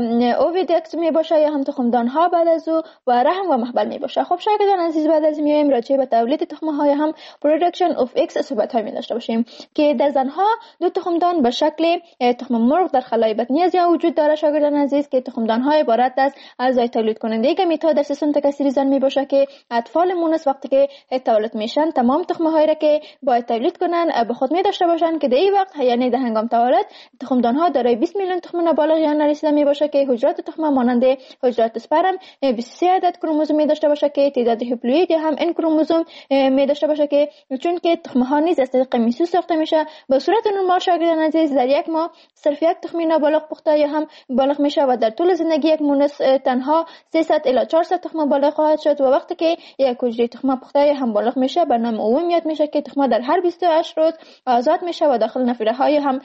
Speaker 3: اوویدکت می باشه یا هم تخمدان ها بعد از او و رحم و محبل می باشه. خب شاگردان عزیز بعد از میایم راجع به تولید تخمه ها یا هم پروداکشن اف ایکس صحبت هم داشته باشیم که در زنها دو تخمدان به شکل تخم مرغ در خلای بطنی از یا وجود داره شاگردان عزیز که تخمدان ها عبارت از اعضای تولید کننده گمیت در سیستم تکثیری زن می باشه که اطفال مونس وقتی که تولد میشن تمام تخمه هایی را که باید تولید کنن به خود می داشته باشن که در این وقت یعنی در هنگام تولد تخمدان ها دارای بیست میلیون تخم نابالغ یا نرسیده می باشه که حجرات تخمه مانند حجرات اسپرم بیست و سه عدد کروموزوم می داشته باشه که تعداد هپلوید یا هم ان کروموزوم می داشته باشه که چون که تخمه ها نیز از طریق میسوس ساخته میشه به صورت نرمال شاگردان عزیز در یک ماه صرف یک تخم نابالغ پخته یا هم بالغ میشه و در طول زندگی یک مونس تنها سیصد الی چهارصد تخم بالغ خواهد شد و وقتی که یک حجره تخمه پخته یا هم بالغ میشه به نام اومیت میشه که تخمه در هر بیست و هشت روز آزاد میشه و داخل نفیره های هم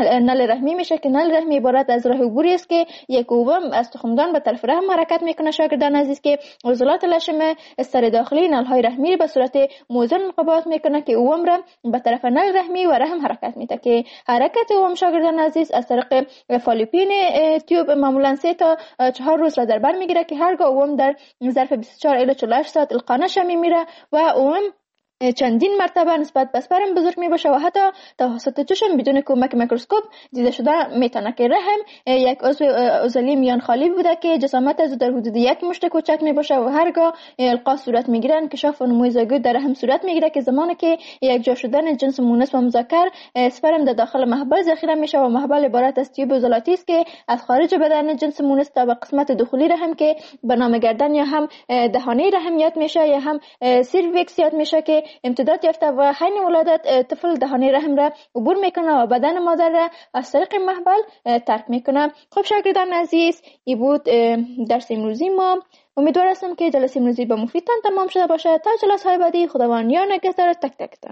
Speaker 3: نل رحمی میشه که نل رحمی عبارت از راه عبوری است که یک اوم از تخمدان به طرف رحم حرکت میکنه شاگردان عزیز که عضلات لشم استر داخلی نل های رحمی به صورت موزون انقباض میکنه که اوم را به طرف نل رحمی و رحم حرکت میده که حرکت اوم شاگردان عزیز از طریق فالوپین تیوب معمولا سه تا چهار روز را در بر میگیره که هرگاه اوم در ظرف بیست و چهار الی چهل و هشت ساعت القا نشه میمیره و اوم چندین مرتبه نسبت به اسپرم بزرگ می باشه و حتی توسط چشم بدون کمک میکروسکوپ دیده شده میتونه که رحم یک عضو عضلی میان خالی بوده که جسامت از در حدود یک مشت کوچک می باشه و هرگاه القا صورت میگیره انکشاف و نمو زایگوت در رحم صورت میگیره که زمانی که یک جا شدن جنس مونس و مذکر اسپرم در داخل محبل ذخیره میشه و محبل عبارت از تیوب عضلاتی است که از خارج بدن جنس مونس تا به قسمت داخلی رحم که به نام گردن یا هم دهانه رحم یاد میشه یا هم سیرویکس یاد میشه که امتداد یافته و حین ولادت طفل دهانه رحم را عبور میکنه و بدن مادر را از طریق محبل ترک میکنه. خب شاگردان عزیز ای بود درس امروزی ما. امیدوار هستم که جلسه امروزی به مفیدتان تمام شده باشه. تا جلسه های بعدی خداوند یار نگهدار تک تکتان.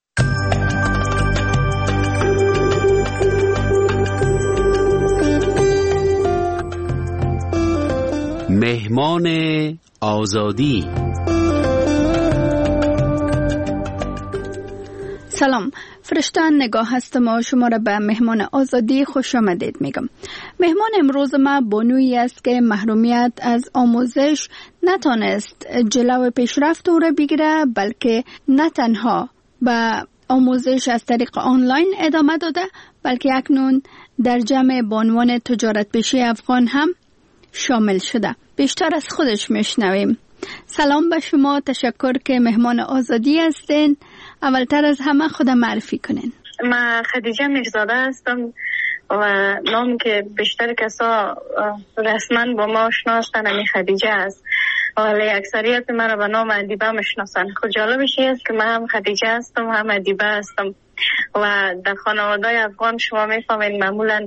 Speaker 4: مهمان آزادی.
Speaker 5: سلام، فرشته نگاه هستم و شما را به مهمان آزادی خوش آمدید میگم. مهمان امروز ما بانویی است که محرومیت از آموزش نتانست جلو پیشرفت او را بگیره، بلکه نه تنها به آموزش از طریق آنلاین ادامه داده، بلکه اکنون در جمع بانوان تجارت پیشه افغان هم شامل شده. بیشتر از خودش میشنویم. سلام به شما، تشکر که مهمان آزادی هستین. اولتر از همه خود معرفی کنین.
Speaker 6: من خدیجه میرزاده هستم و نام که بیشتر کسا رسما با ما شناستن همی خدیجه است، ولی اکثریت من را به نام ادیبه میشناسن. خود جالبش است که من هم خدیجه هستم هم ادیبه هستم و در خانواده افغان شما میفهمین معمولا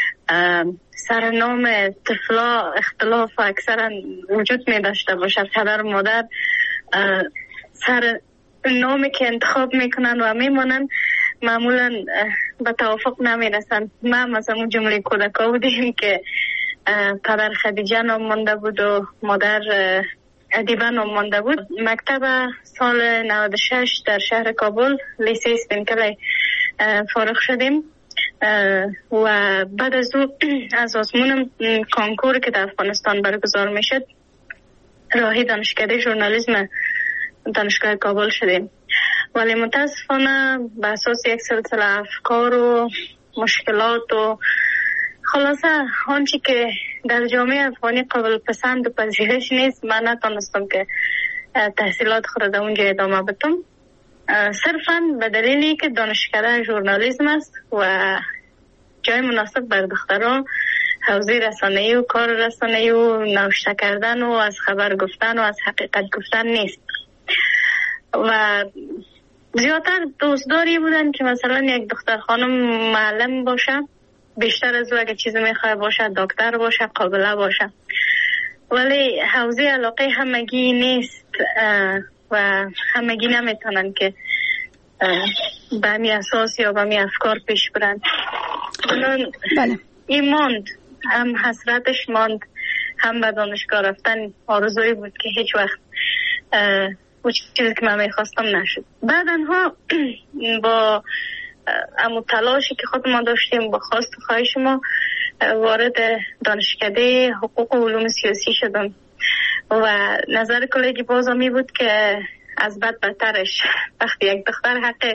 Speaker 6: سرنام طفلا اختلاف اکثرا وجود می داشته باشد. پدر و مادر سر نامی که انتخاب میکنن و میمانن معمولا به توافق نمیرسن. ما مثلا اون جمله کودکا بودیم که پدر خدیجه نام مانده بود و مادر ادیبه نام مانده بود. مکتب سال نود و شش در شهر کابل لیسه اسپینکلی فارغ شدیم و بعد از او از آزمون کانکور که در افغانستان برگزار میشد راهی دانشکده ژورنالیسم دانشگاه کابل شدیم، ولی متاسفانه به اساس یک سلسله افکار و مشکلات و خلاصه آنچه که در جامعه افغانی قابل پسند و پذیرش نیست، من نتونستم که تحصیلات خود در اونجا ادامه بدم، صرفا به دلیلی که دانشکده ژورنالیسم است و جای مناسب بر دختران حوزه رسانه‌ای و کار رسانه‌ای و نوشته کردن و از خبر گفتن و از حقیقت گفتن نیست. و زیادتر دوستداری بودن که مثلا یک دختر خانم معلم باشه، بیشتر از او اگه چیزی میخواه باشه دکتر باشه، قابله باشه، ولی حوزه علاقه همگی نیست و همگی نمیتونن که به همی اساس یا به همی افکار پیش برن.
Speaker 5: بله.
Speaker 6: این ماند، هم حسرتش ماند، هم به دانشگاه رفتن آرزوی بود که هیچ وقت اون چیزی که من میخواستم نشد. بعدنها با امو تلاشی که خود ما داشتیم با خواست و خواهش ما وارد دانشکده حقوق و علوم سیاسی شدم و نظر کلیگی بازم می بود که از بد بدترش وقتی یک دختر حق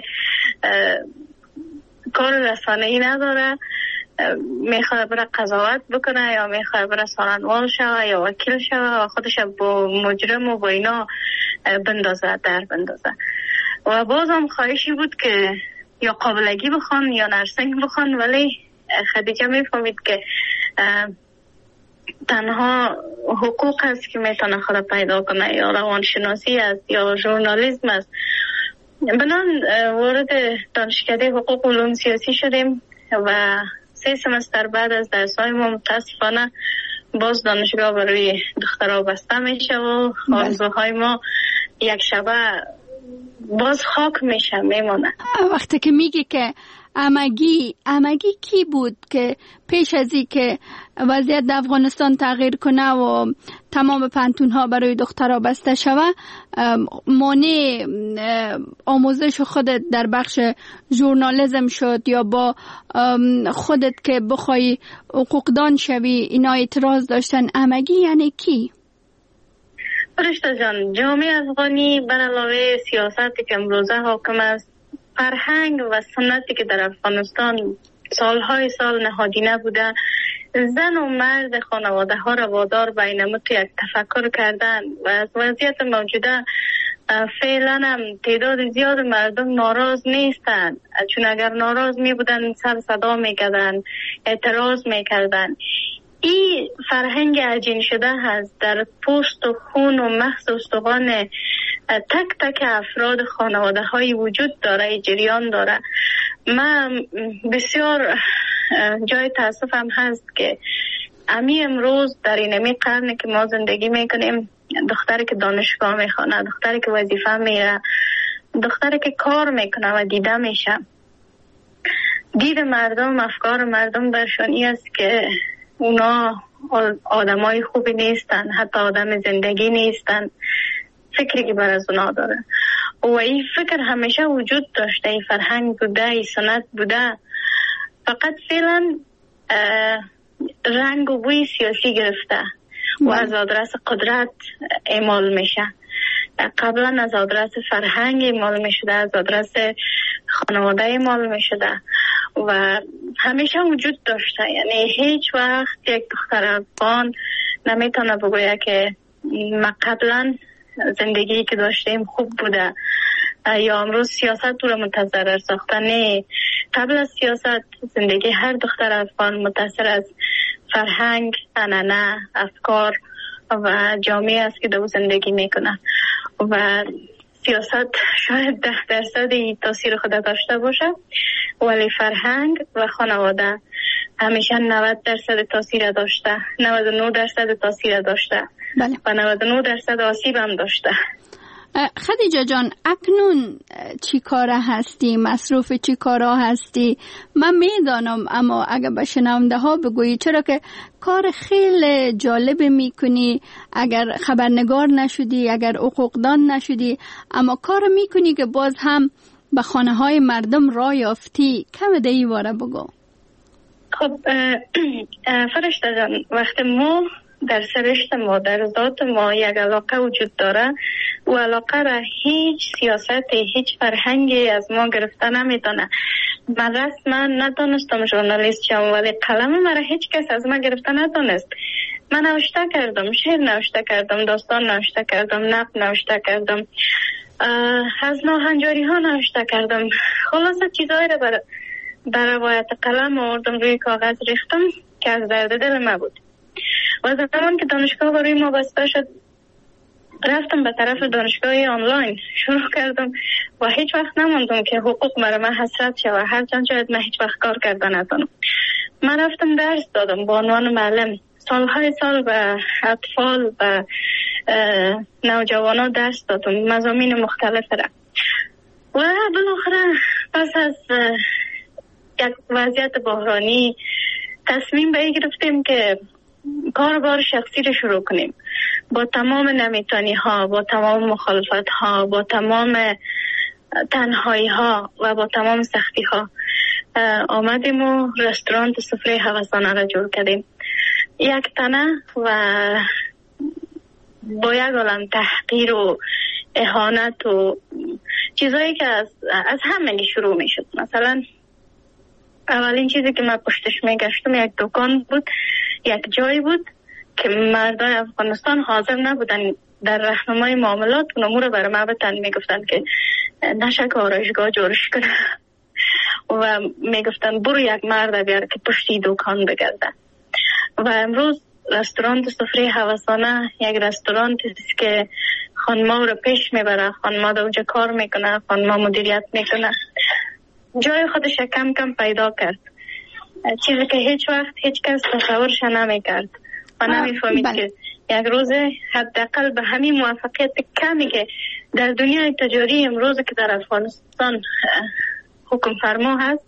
Speaker 6: کار رسانه‌ای نداره، میخواد بره قضاوت بکنه یا میخواد بره سخنور شوه یا وکیل شوه و خودش با مجرم و با اینا بندازه در بندازه. و بازم خواهشی بود که یا قابلگی بخوان یا نرسنگ بخوان، ولی خدیجه میفهمید که تنها حقوق هست که میتونه خود پیدا کنه، یا روانشناسی است یا ژورنالیسم است. بنان وارد دانشکده حقوق و علوم سیاسی شدیم و سه سمستر بعد از درس‌های ما متاسفانه باز دانشگاه برای دخترها بسته میشه و آرزوهای ما یک شبه باز خاک میشه میمونه.
Speaker 5: وقتی که میگی که امگی امگی کی بود که پیش از این که وضعیت در افغانستان تغییر کنه و تمام پانتون ها برای دخترها بسته شوه، مانع آموزش خودت در بخش ژورنالیسم شد یا با خودت که بخوای حقوقدان شوی اینا اعتراض داشتن؟ امگی یعنی کی؟
Speaker 6: فرشته جان، جامعه افغانی بر علاوه سیاستی که امروزه حاکم است، فرهنگ و سنتی که در افغانستان سالهای سال نهادینه بوده، زن و مرد خانواده ها را وادار به این یک تفکر کردن و از وضعیت موجوده فعلا هم تعداد زیاد مردم ناراض نیستند، چون اگر ناراض می بودن سر صدا می کردن، اعتراض می کردن. این فرهنگ عجین شده هست در پوست و خون و مغز و استخوان تک تک افراد خانواده های وجود داره، جریان داره. من بسیار جای تاسفم هست که امی امروز در این امی قرن که ما زندگی میکنیم، دختری که دانشگاه میخوانه، دختری که وظیفه میره، دختری که کار میکنه و دیده میشه، دید مردم، افکار مردم برشان این است که اونا آدمای خوبی نیستن، حتی آدم زندگی نیستن، فکری که بر از اونا داره. و این فکر همیشه وجود داشته، این فرهنگ بوده، این سنت بوده، فقط فعلا رنگ و بوی سیاسی گرفته و از آدرس قدرت اعمال میشه. قبلا از آدرس فرهنگ اعمال میشده، از آدرس خانواده اعمال میشده و همیشه وجود داشته. یعنی هیچ وقت یک دختر افغان نمیتونه بگویه که ما قبلا زندگی که داشتیم خوب بوده یا امروز سیاست رو متضرر ساخته. نه، قبل از سیاست زندگی هر دختر افغان متاثر از فرهنگ، عنعنه، افکار و جامعه است که در زندگی میکنه و سیاست شاید ده درصد تاثیر خود داشته باشه، ولی فرهنگ و خانواده همیشه نود درصد تاثیر داشته، نود و نه درصد تاثیر داشته.
Speaker 5: بله.
Speaker 6: و نود و نه درصد آسیب هم داشته.
Speaker 5: خدیجه جان، اکنون چی کاره هستی؟ مصروف چی کارا هستی؟ من میدانم، اما اگر به شنونده ها بگویی، چرا که کار خیلی جالب میکنی، اگر خبرنگار نشدی، اگر حقوقدان نشدی، اما کار میکنی که باز هم به خانه های مردم راه یافتی. کم دیگه ای باره بگو.
Speaker 6: خب فرشته جان، وقتی ما در سرشت ما، در ذات ما یک علاقه وجود داره، و علاقه را هیچ سیاست، هیچ فرهنگی از ما گرفته نمیتونه. من رسما نتونستم ژورنالیست شم، ولی قلم مرا هیچ کس از ما گرفته نتونست. من نوشته کردم، شعر نوشته کردم، داستان نوشته کردم، نقد نوشته کردم، از ناهنجاری ها نوشته کردم. خلاصه چیزایی را بر بر روایت قلم آوردم، روی کاغذ ریختم که از درد دل ما بود. و زمان که دانشگاه برای ما بسته شد، رفتم به طرف دانشگاه آنلاین، شروع کردم و هیچ وقت نماندم که حقوق مرا من حسرت شد. هرچند شاید من هیچ وقت کار کرده نتونم. من رفتم درس دادم به عنوان معلم، سالهای سال به اطفال و نوجوانان درس دادم، مضامین مختلف را. و بالاخره پس از یک وضعیت بحرانی تصمیم به این گرفتیم که کاربار شخصی رو شروع کنیم. با تمام نمیتانی ها، با تمام مخالفت ها، با تمام تنهایی ها و با تمام سختی ها آمدیم و رستوران سفره هوسانه را جور کردیم. یک تنه و با یک عالم تحقیر و اهانت و چیزایی که از, از همه شروع می شد. مثلا اولین چیزی که من پشتش می گشتم یک دکان بود، یک جایی بود که مردای افغانستان حاضر نبودن در راهنمای معاملات و نمور برای ما بتن، می گفتن که نشه که آرایشگاه جورش کنه و می گفتن برو یک مرد بیار که پشتی دکان بگرده. و امروز رستوران سفره هوسانه یک رستوران است که خانما رو پیش میبره، خانما در اونجا کار میکنه، خانما مدیریت میکنه، جای خودش کم کم پیدا کرد، چیزی که هیچ وقت هیچ کس تصورش نمیکرد و نمیفهمید که یک روز حداقل به همین موفقیت کمی که در دنیای تجاری امروز که در افغانستان حکم فرما هست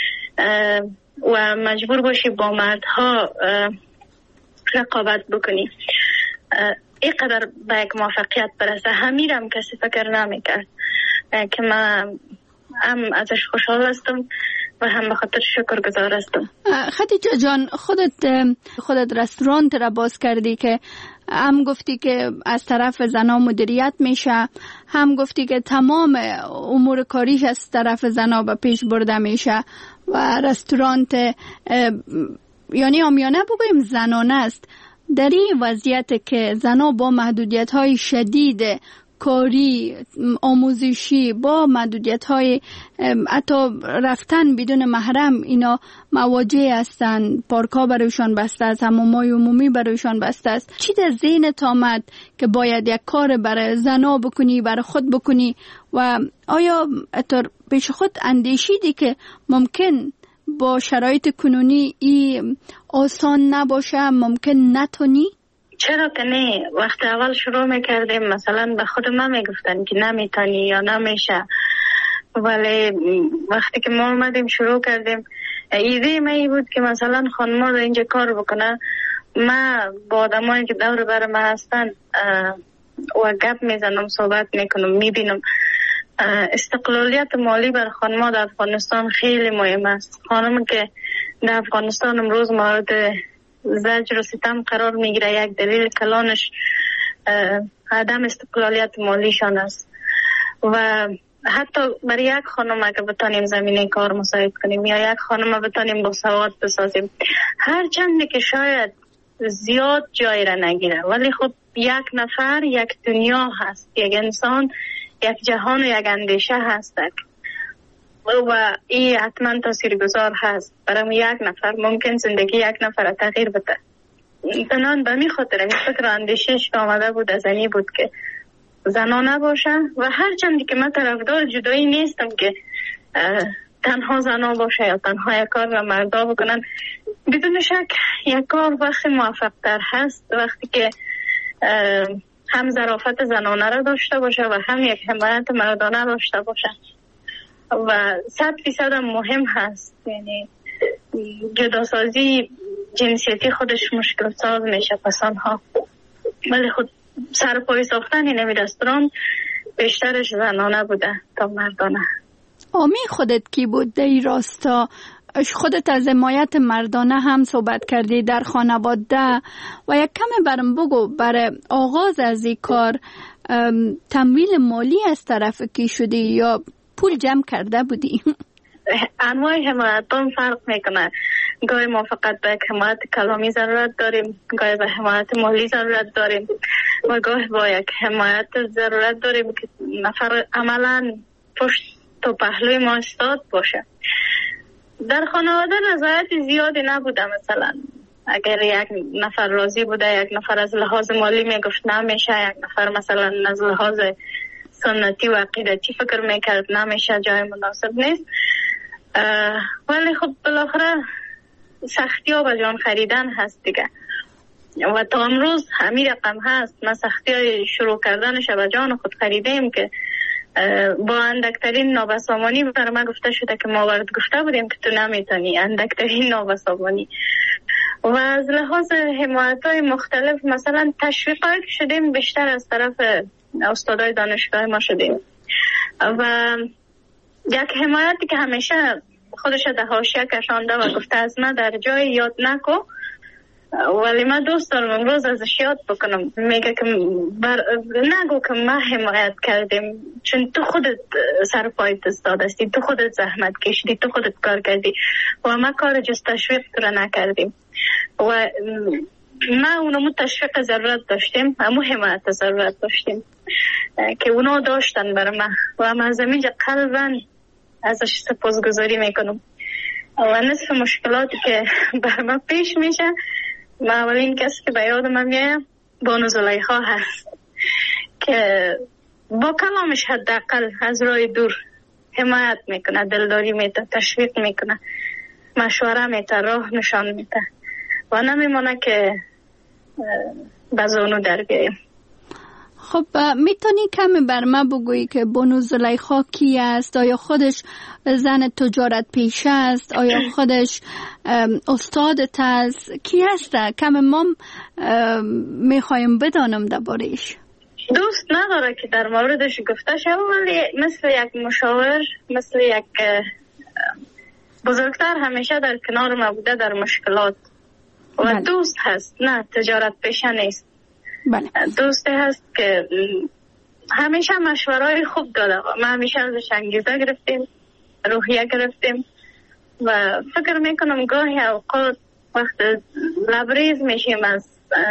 Speaker 6: و مجبور باشی با مردها رقابت بکنی، اینقدر به یک موفقیت برسه، همیرم کسی فکر نمیکرد که من هم ازش خوشحال هستم و هم به خاطر شکر گزار هستم.
Speaker 5: خدیجه جان، خودت خودت رستوران را باز کردی که هم گفتی که از طرف زنا مدیریت میشه، هم گفتی که تمام امور کاریش از طرف زنا به پیش برده میشه و رستوران یعنی آمیانه بگویم زنانه است. در این وضعیت که زنا با محدودیت های شدید کاری، آموزشی، با محدودیت های حتی رفتن بدون محرم اینا مواجه هستند، پارکا برایشان بسته است، حمامای عمومی برایشان بسته است. چی در ذهنت آمد که باید یک کار برای زنا بکنی، برای خود بکنی و آیا اتر پیش خود اندیشیدی که ممکن با شرایط کنونی ای آسان نباشه، ممکن نتونی؟
Speaker 6: چرا که نه، وقت اول شروع میکردیم مثلا به خود ما میگفتن که نمیتونی یا نمیشه، ولی وقتی که ما اومدیم شروع کردیم ایده ما ای بود که مثلا خانما در اینجا کار بکنه. ما با آدمایی که دور بر ما هستن و گپ میزنم، صحبت میکنم، میبینم استقلالیت مالی بر خانم‌ها در افغانستان خیلی مهم است. خانم که در افغانستان امروز مورد زجر و ستم قرار میگیره، یک دلیل کلانش عدم استقلالیت مالیشان است. و حتی برای یک خانم اگر بتانیم زمینه کار مساعد کنیم یا یک خانم بتانیم با سواد بسازیم، هر چند که شاید زیاد جای را نگیره، ولی خب یک نفر یک دنیا هست، یک انسان یک جهان و یک اندیشه هست و این حتما تاثیرگذار هست. برای یک نفر ممکن زندگی یک نفر تغییر بده. تنان به می خاطر این فکر اندیشش آمده بود از اینی بود که زنا نباشه و هر چندی که من طرفدار جدایی نیستم که تنها زنا باشه یا تنها یک کار را مردا بکنن. بدون شک یک کار وقتی موفق تر هست وقتی که هم ظرافت زنانه را داشته باشه و هم یک حمایت مردانه داشته باشه و صد فیصد مهم هست. یعنی جداسازی جنسیتی خودش مشکل ساز میشه پسانها، ولی خود سر پای ساختن این رستوران بیشترش زنانه بوده تا مردانه.
Speaker 5: آمی خودت کی بود در این راستا؟ خودت از حمایت مردانه هم صحبت کردی در خانواده و یک کم برم بگو برای آغاز از این کار تمویل مالی از طرف کی شدی یا پول جمع کرده بودی؟
Speaker 6: انواع حمایتان فرق میکنه. گاهی ما فقط به حمایت کلامی ضرورت داریم، گاهی به حمایت مالی ضرورت داریم و گاهی با یک حمایت ضرورت داریم که نفر عملا پشت و پهلوی ما استاد باشه. در خانواده رضایت زیادی نبوده. مثلا اگر یک نفر راضی بوده، یک نفر از لحاظ مالی میگفت نمیشه، یک نفر مثلا از لحاظ سنتی و عقیدتی فکر میکرد نمیشه، جای مناسب نیست. ولی خب بالاخره سختی ها به جان خریدن هست دیگه و تا امروز همین رقم هست. ما سختی های شروع کردنش به جان خود خریدیم که با اندکترین نابسامانی بر ما گفته شده که ما برات گفته بودیم که تو نمیتونی، اندکترین نابسامانی. و از لحاظ حمایت های مختلف مثلا تشویق هایی شدیم بیشتر از طرف استادای دانشگاه ما شدیم و یک حمایتی که همیشه خودش در حاشیه کشانده و گفته از من در جای یاد نکو، ولی من دوست دارم امروز ازش یاد بکنم. میگه که بر... نگو که ما حمایت کردیم، چون تو خودت سر پایت استادستی، تو خودت زحمت کشیدی، تو خودت کار کردی و ما کار جز تشویق تو را نکردیم و ما اونمو تشویق ضرورت داشتیم، همو حمایت ضرورت داشتیم که اونا داشتن برای ما و ما از اینجا قلباً ازش سپاسگزاری میکنم. و نصف مشکلاتی که بر ما پیش میشه، ما اولین کسی که به یاد من میاد بانو زلیخا هست که با کلامش حداقل از راه دور حمایت میکنه، دلداری میده، تشویق میکنه، مشوره میده، راه نشان میده و نمیمونه که بزانو در بیاییم.
Speaker 5: خب میتونی کمی بر ما بگویی که بانو زلیخا کی است؟ آیا خودش زن تجارت پیشه است؟ آیا خودش استادت است؟ کی است؟ کمی ما میخوایم بدانم درباره‌اش.
Speaker 6: دوست نداره که در موردش گفته شد، ولی مثل یک مشاور، مثل یک بزرگتر همیشه در کنار ما بوده در مشکلات و بله. دوست هست، نه تجارت پیشه نیست.
Speaker 5: بله.
Speaker 6: دوسته هست که همیشه مشورای خوب داده. ما همیشه ازش انگیزه گرفتیم، روحیه گرفتیم و فکر میکنم گاهی اوقات وقت لبریز میشیم از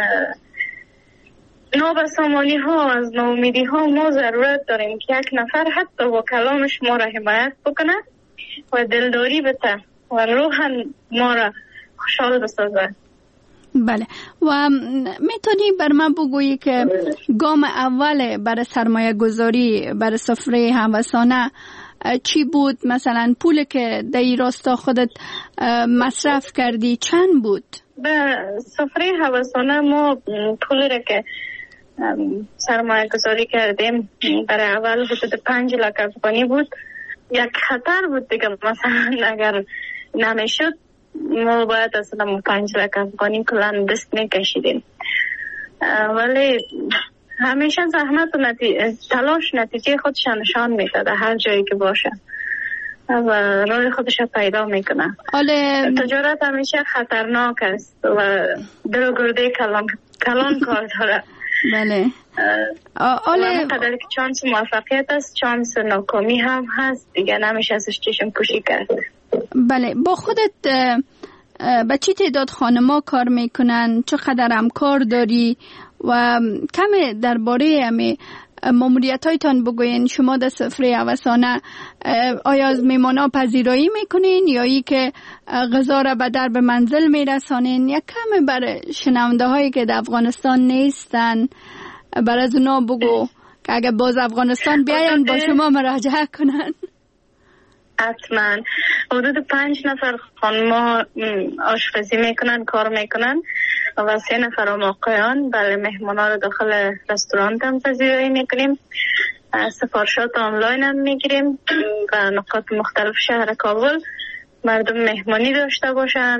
Speaker 6: نابسامانی ها، از ناامیدی ها، ما ضرورت داریم که یک نفر حتی با کلامش ما را حمایت بکنه و دلداری بده و روحاً ما را خوشحال بسازه.
Speaker 5: بله. و میتونی بر من بگویی که گام اول برای سرمایه گذاری برای سفره هوسانه چی بود؟ مثلا پول که در این راستا خودت مصرف کردی چند بود؟
Speaker 6: به سفره هوسانه ما پولی را که سرمایه گذاری کردیم برای اول حدود پنج لک افغانی بود. یک خطر بود دیگه، مثلا اگر نمیشد ما باید اصلا پنج لک افغانی کلان دست میکشیدیم، ولی همیشه زحمت و نتیجه تلاش نتیجه خودش نشان میده در هر جایی که باشه و راه خودش پیدا میکنه. تجارت همیشه خطرناک است و دل و گرده کلان کلان کار داره.
Speaker 5: بله.
Speaker 6: آله قدری که چانس موفقیت است چانس ناکامی هم هست دیگه، نمیشه ازش چشم پوشی کرد.
Speaker 5: بله. با خودت با چی تعداد خانما کار میکنن؟ چقدر همکار داری؟ و کم درباره همه ماموریت هایتان بگوین. شما در سفره اوسانه آیا از میمانا پذیرایی میکنین یا ای که غذا را به در به منزل میرسانین؟ یا کم بر شنونده هایی که در افغانستان نیستن بر از اونا بگو که اگه باز افغانستان بیاین با شما مراجعه کنن.
Speaker 6: حتما حدود پنج نفر خانما آشپزی میکنن، کار میکنن و سه نفر هم آقایان. بله، مهمانا رو داخل رستوران هم پذیرایی میکنیم، سفارشات آنلاین هم میگیریم و نقاط مختلف شهر کابل مردم مهمانی داشته باشن،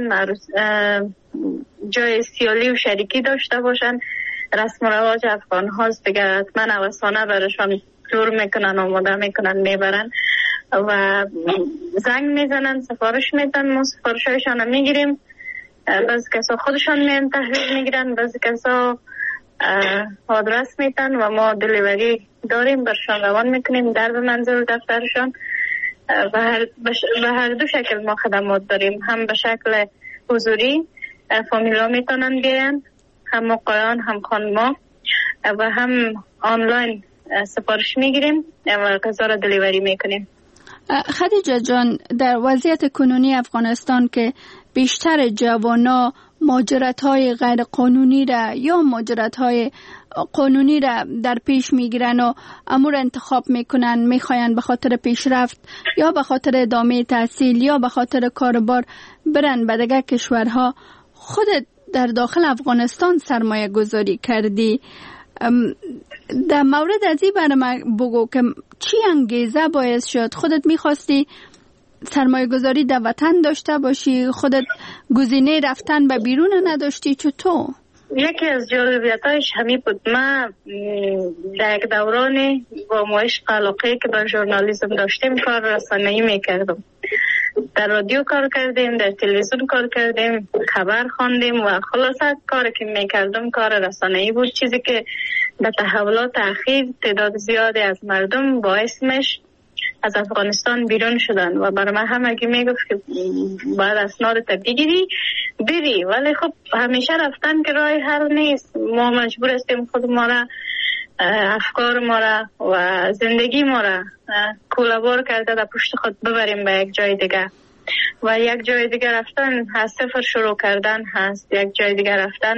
Speaker 6: جای سیالی و شریکی داشته باشن. رسم و رواج افغان هاست دیگه، حتما اوسانه برشان جور میکنن، آماده میکنن، میبرن و زنگ میزنن، سفارش میدن، ما سفارش هایشان هم میگیریم. بعضی کسا خودشان میان تحویل میگیرن، بعضی کسا آدرس میتن و ما دلیوری داریم برشان روان میکنیم در به منزل دفترشان. و هر, به هر دو شکل ما خدمات داریم، هم به شکل حضوری فامیلا میتونن بیان، هم آقایان هم خانما، و هم آنلاین سفارش میگیریم و غذا را دلیوری میکنیم.
Speaker 5: خدیجه جان، در وضعیت کنونی افغانستان که بیشتر جوانا مهاجرت‌های غیر قانونی را یا مهاجرت‌های قانونی را در پیش میگیرن و امور انتخاب میکنن، میخواین به خاطر پیشرفت یا به خاطر ادامه تحصیل یا به خاطر کاربار برن به دیگر کشورها، خودت در داخل افغانستان سرمایه گذاری کردی. در مورد از این برای من بگو که چی انگیزه باعث شد خودت میخواستی سرمایه گذاری در وطن داشته باشی، خودت گزینه رفتن به بیرون نداشتی؟ چطور؟
Speaker 6: یکی از جالبیتایش همین بود. من در یک دورانی با ما عشق علاقه که به ژورنالیسم داشتیم کار رسانه‌ای میکردم. در رادیو کار کردیم، در تلویزیون کار کردیم، خبر خواندیم و خلاصه کاری که میکردم کار رسانه‌ای بود، چیزی که به تحولات اخیر تعداد زیادی از مردم باعث میشه از افغانستان بیرون شدن و برای من همگی میگفت که باید اسناد تا بگیری بری، ولی خب همیشه رفتن که راه حل نیست. ما مجبور هستیم خود ما را، افکار ما را و زندگی ما را کولابور کرده در پشت خود ببریم به یک جای دیگه و یک جای دیگه رفتن از صفر شروع کردن هست، یک جای دیگه رفتن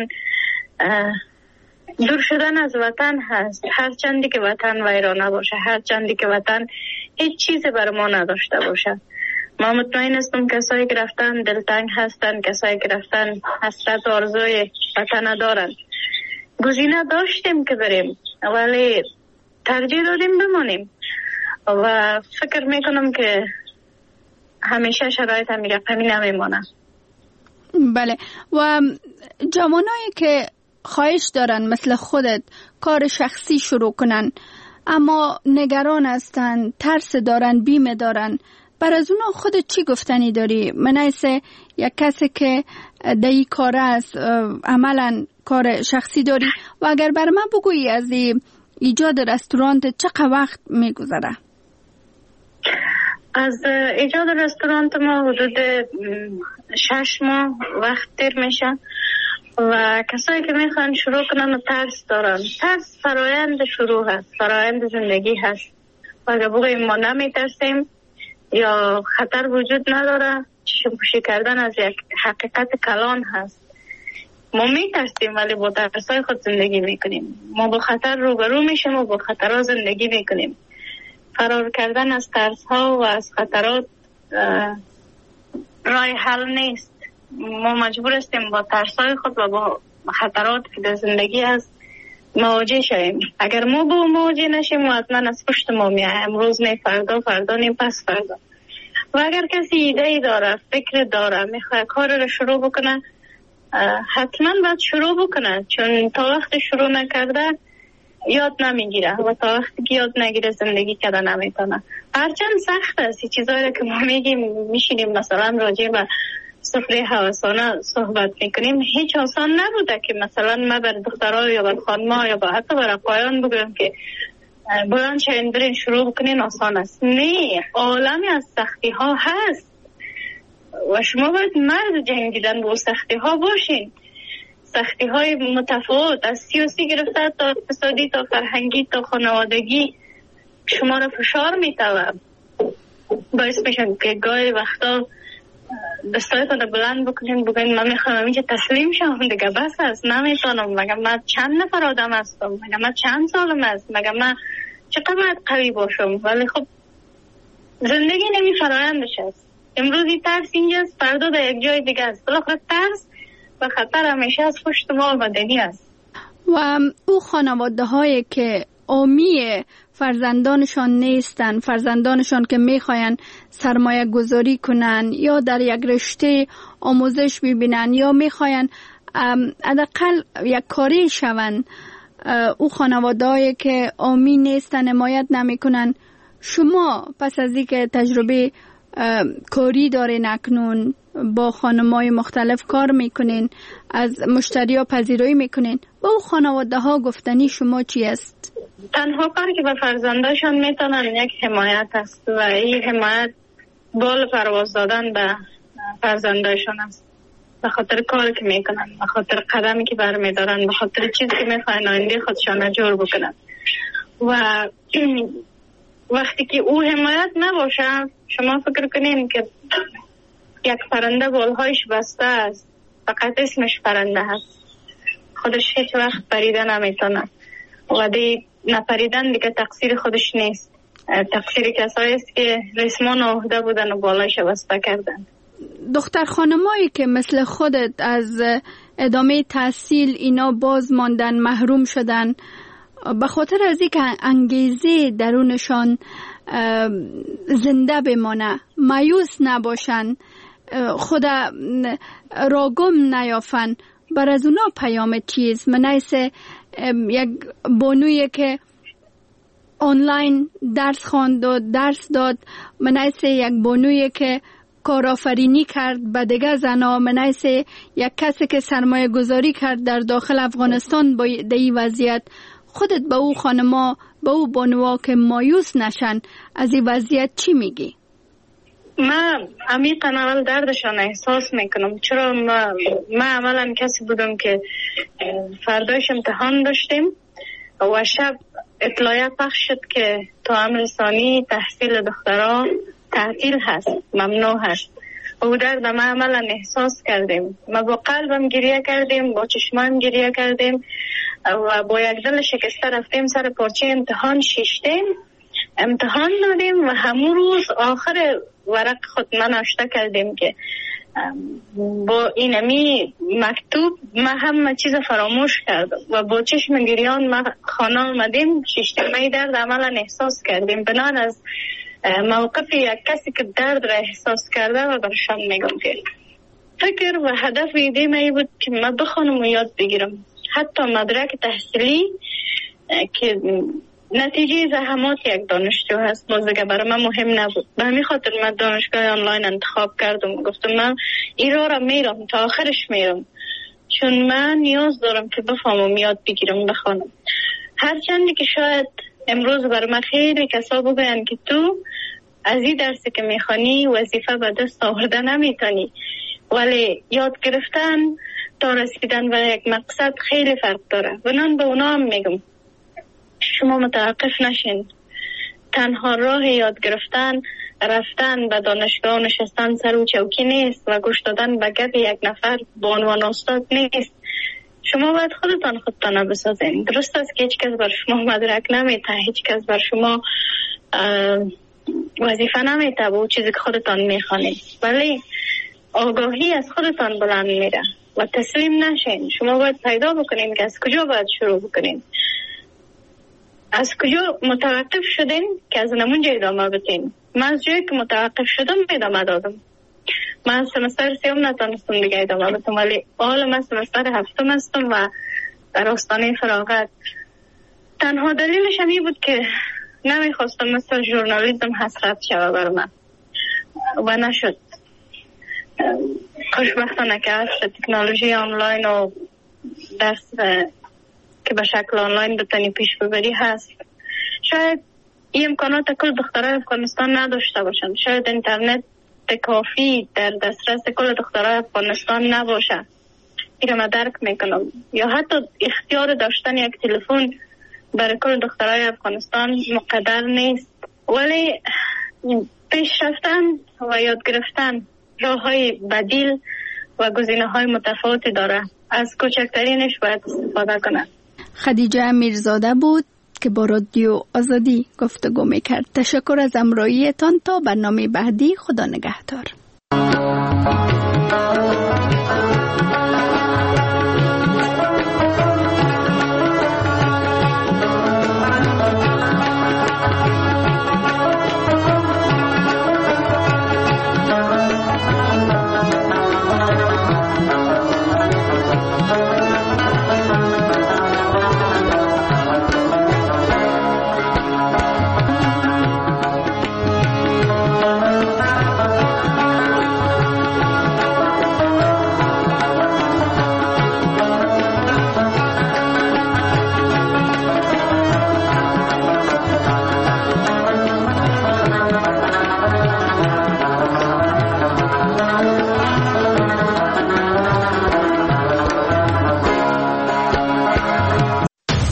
Speaker 6: دور شدن از وطن هست. هر چندی که وطن ویرانه باشه، هر چندی که وطن هیچ چیزی برای ما نداشته باشه. ما مطمئن هستم کسایی که رفتن دلتنگ هستن، کسایی که رفتن حسرت و آرزوی وطن دارن. گزینه داشتیم که بریم ولی ترجیح دادیم بمانیم و فکر میکنم که همیشه شرایط هم رقمی نمیمانه.
Speaker 5: بله. و جوانایی که خواهش دارن مثل خودت کار شخصی شروع کنن اما نگران هستن، ترس دارن، بیمه دارن، بر از اونا خودت چی گفتنی داری؟ من ایسه یک کسی که در این کار است عملا کار شخصی داری و اگر بر من بگویی از ایجاد رستوران چقدر وقت میگذره؟
Speaker 6: از ایجاد رستوران ما حدود شش ماه وقت دیر میشه و کسایی که میخوان شروع کنن و ترس دارن. ترس فرایند شروع هست، فرایند زندگی هست و اگر بگوییم ما نمیترسیم یا خطر وجود نداره، چشم پوشی کردن از یک حقیقت کلان هست. ما میترسیم ولی با ترسای خود زندگی میکنیم. ما با خطر روبرو میشیم و با خطرها زندگی میکنیم. فرار کردن از ترس ها و از خطرات راه حل نیست. ما مجبور هستیم با ترسای خود و با خطرات که در زندگی هست مواجه شویم. اگر ما با مواجه نشیم و حتما از پشت ما میایم، امروز نه فردا، فردا نه پس فردا. و اگر کسی ایده ای داره، فکر داره، میخواد کار رو شروع بکنه، حتما باید شروع بکنه، چون تا وقت شروع نکرده یاد نمیگیره و تا وقتی که یاد نگیره زندگی کردن نمیتونه. هرچند سخت است چیزایی که ما میگیم میشینیم مثلا راجع به سفره هوسانه صحبت میکنیم، هیچ آسان نبوده که مثلا ما بر دخترها یا بر خانم‌ها یا با حتی بر آقایان بگم که بلند شین برین شروع بکنین آسان است. نه، عالمی از سختی ها هست و شما باید مرد جنگیدن با سختی ها باشین. سختی های متفاوت از سیاسی گرفته تا اقتصادی تا فرهنگی تا خانوادگی شما را فشار میتوه، باعث میشن که گاهی وقتا دستایتان رو بلند بکنین بگوین من میخوام اینجا تسلیم شم دیگه، بس است، نمیتونم، مگه من چند نفر آدم هستم، مگه من چند سالم است، مگه من چقدر باید قوی باشم. ولی خب زندگی نمی فرایندش است. امروزی ترس اینجاست، فردا در یک جای دیگه است. بالاخره ترس و خطر همیشه از پشت ما آمدنی است.
Speaker 5: و او خانواده هایی که امی فرزندانشان نیستن، فرزندانشان که میخواین سرمایه گذاری کنن یا در یک رشته آموزش ببینن یا میخواین حداقل یک کاری شون، او خانواده هایی که امی نیستن، حمایت نمیکنن، شما پس از اینکه تجربه کاری دارین اکنون با خانمای مختلف کار میکنین، از مشتری ها پذیرایی میکنین، با او خانواده ها گفتنی شما چی است؟
Speaker 6: تنها کاری که به فرزنداشان میتونن یک حمایت است و این حمایت بال پرواز دادن به فرزنداشان است، به خاطر کاری که میکنن، به خاطر قدمی که برمیدارن، به خاطر چیزی که میخواین آینده خودشان جور بکنن. و وقتی که او حمایت نباشه، شما فکر کنین که یک پرنده بالهایش بسته است، فقط اسمش پرنده هست، خودش هیچ وقت پریده نمیتونه و دی نپریدن دیگه تقصیر خودش نیست، تقصیر کسایی است که رسمان آهده بودن و بالایش بسته کردن.
Speaker 5: دختر خانمایی که مثل خودت از ادامه تحصیل اینا باز ماندن، محروم شدن، به خاطر از اینکه انگیزه درونشان زنده بمانه، مایوس نباشن، خود را گم نیافن، بر از اونا پیام چیز؟ منیس یک بانویی که آنلاین درس خواند و درس داد، منیس یک بانویی که کارآفرینی کرد به دیگه زنا، منیس یک کسی که سرمایه گذاری کرد در داخل افغانستان با دی وضعیت، خودت به او خانما، به او بانوها که مایوس نشن از این وضعیت چی میگی؟
Speaker 6: من عمیقا اول دردشان احساس میکنم، چرا ما, ما عملا کسی بودم که فردایش امتحان داشتیم و شب اطلاعیه پخش شد که تا امر ثانی تحصیل دخترها تعطیل هست، ممنوع هست. و درد ما عملا احساس کردیم، ما با قلبم گریه کردیم، با چشمم گریه کردیم و با یک دل شکسته رفتیم سر پارچه امتحان شیشتیم، امتحان دادیم و همون روز آخر ورق خود من آشته کردیم که با اینمی مکتوب ما همه چیز فراموش کردم و با چشم گریان ما خانه آمدیم. شیشتیمه درد عملا احساس کردیم. بنان از موقف یک کسی که درد را احساس کرده و برشان میگم که فکر و هدف ایده من بود که من بخونم و یاد بگیرم. حتی مدرک تحصیلی که نتیجه زحمات یک دانشجو هست باز دیگه برای من مهم نبود، به همین خاطر من دانشگاه آنلاین انتخاب کردم. گفتم من این راه را میرم تا آخرش میرم، چون من نیاز دارم که بفهمم، یاد بگیرم، بخونم. هرچندی که شاید امروز برای من خیلی کسا بگوین که تو از این درسی که میخوانی وظیفه به دست آورده نمیتونی، ولی یاد گرفتن تا رسیدن به یک مقصد خیلی فرق داره. بنان به اونا هم میگم شما متوقف نشین. تنها راه یاد گرفتن رفتن به دانشگاه نشستن سر و چوکی نیست و گوش دادن به گپ یک نفر به عنوان استاد نیست. شما باید خودتان خودتان بسازین. درست است که هیچ کس بر شما مدرک نمیته، هیچ کس بر شما وظیفه نمیته با چیزی که خودتان میخوانید، ولی آگاهی از خودتان بلند میره و تسلیم نشین. شما باید پیدا بکنین که از کجا باید شروع بکنین، از کجا متوقف شدین که از نمونجا ادامه بدین. من از جایی که متوقف شدم ادامه دادم. من سمستر سیوم نتونستم دیگه ادامه بدم، ولی حالا من سمستر هفتم هستم و در آستانه فراغت. تنها دلیلش هم این بود که نمیخواستم مثل ژورنالیسم حسرت شوه بر من و نشد. خوشبختانه که هست تکنولوژی آنلاین و درس که به شکل آنلاین بتانی پیش ببری هست. شاید این امکانات کل دخترای افغانستان نداشته باشند، شاید اینترنت کافی در دسترس کل دخترای افغانستان نباشه، این رو من درک میکنم، یا حتی اختیار داشتن یک تلفن برای کل دخترای افغانستان مقدر نیست، ولی پیش رفتن و یاد گرفتن راه های بدیل و گزینه های متفاوتی داره، از کوچکترینش باید استفاده کنن.
Speaker 5: خدیجه میرزاده بود که با رادیو آزادی گفتگو میکرد. تشکر از همراهیتان. تا برنامه بعدی، خدا نگهدار.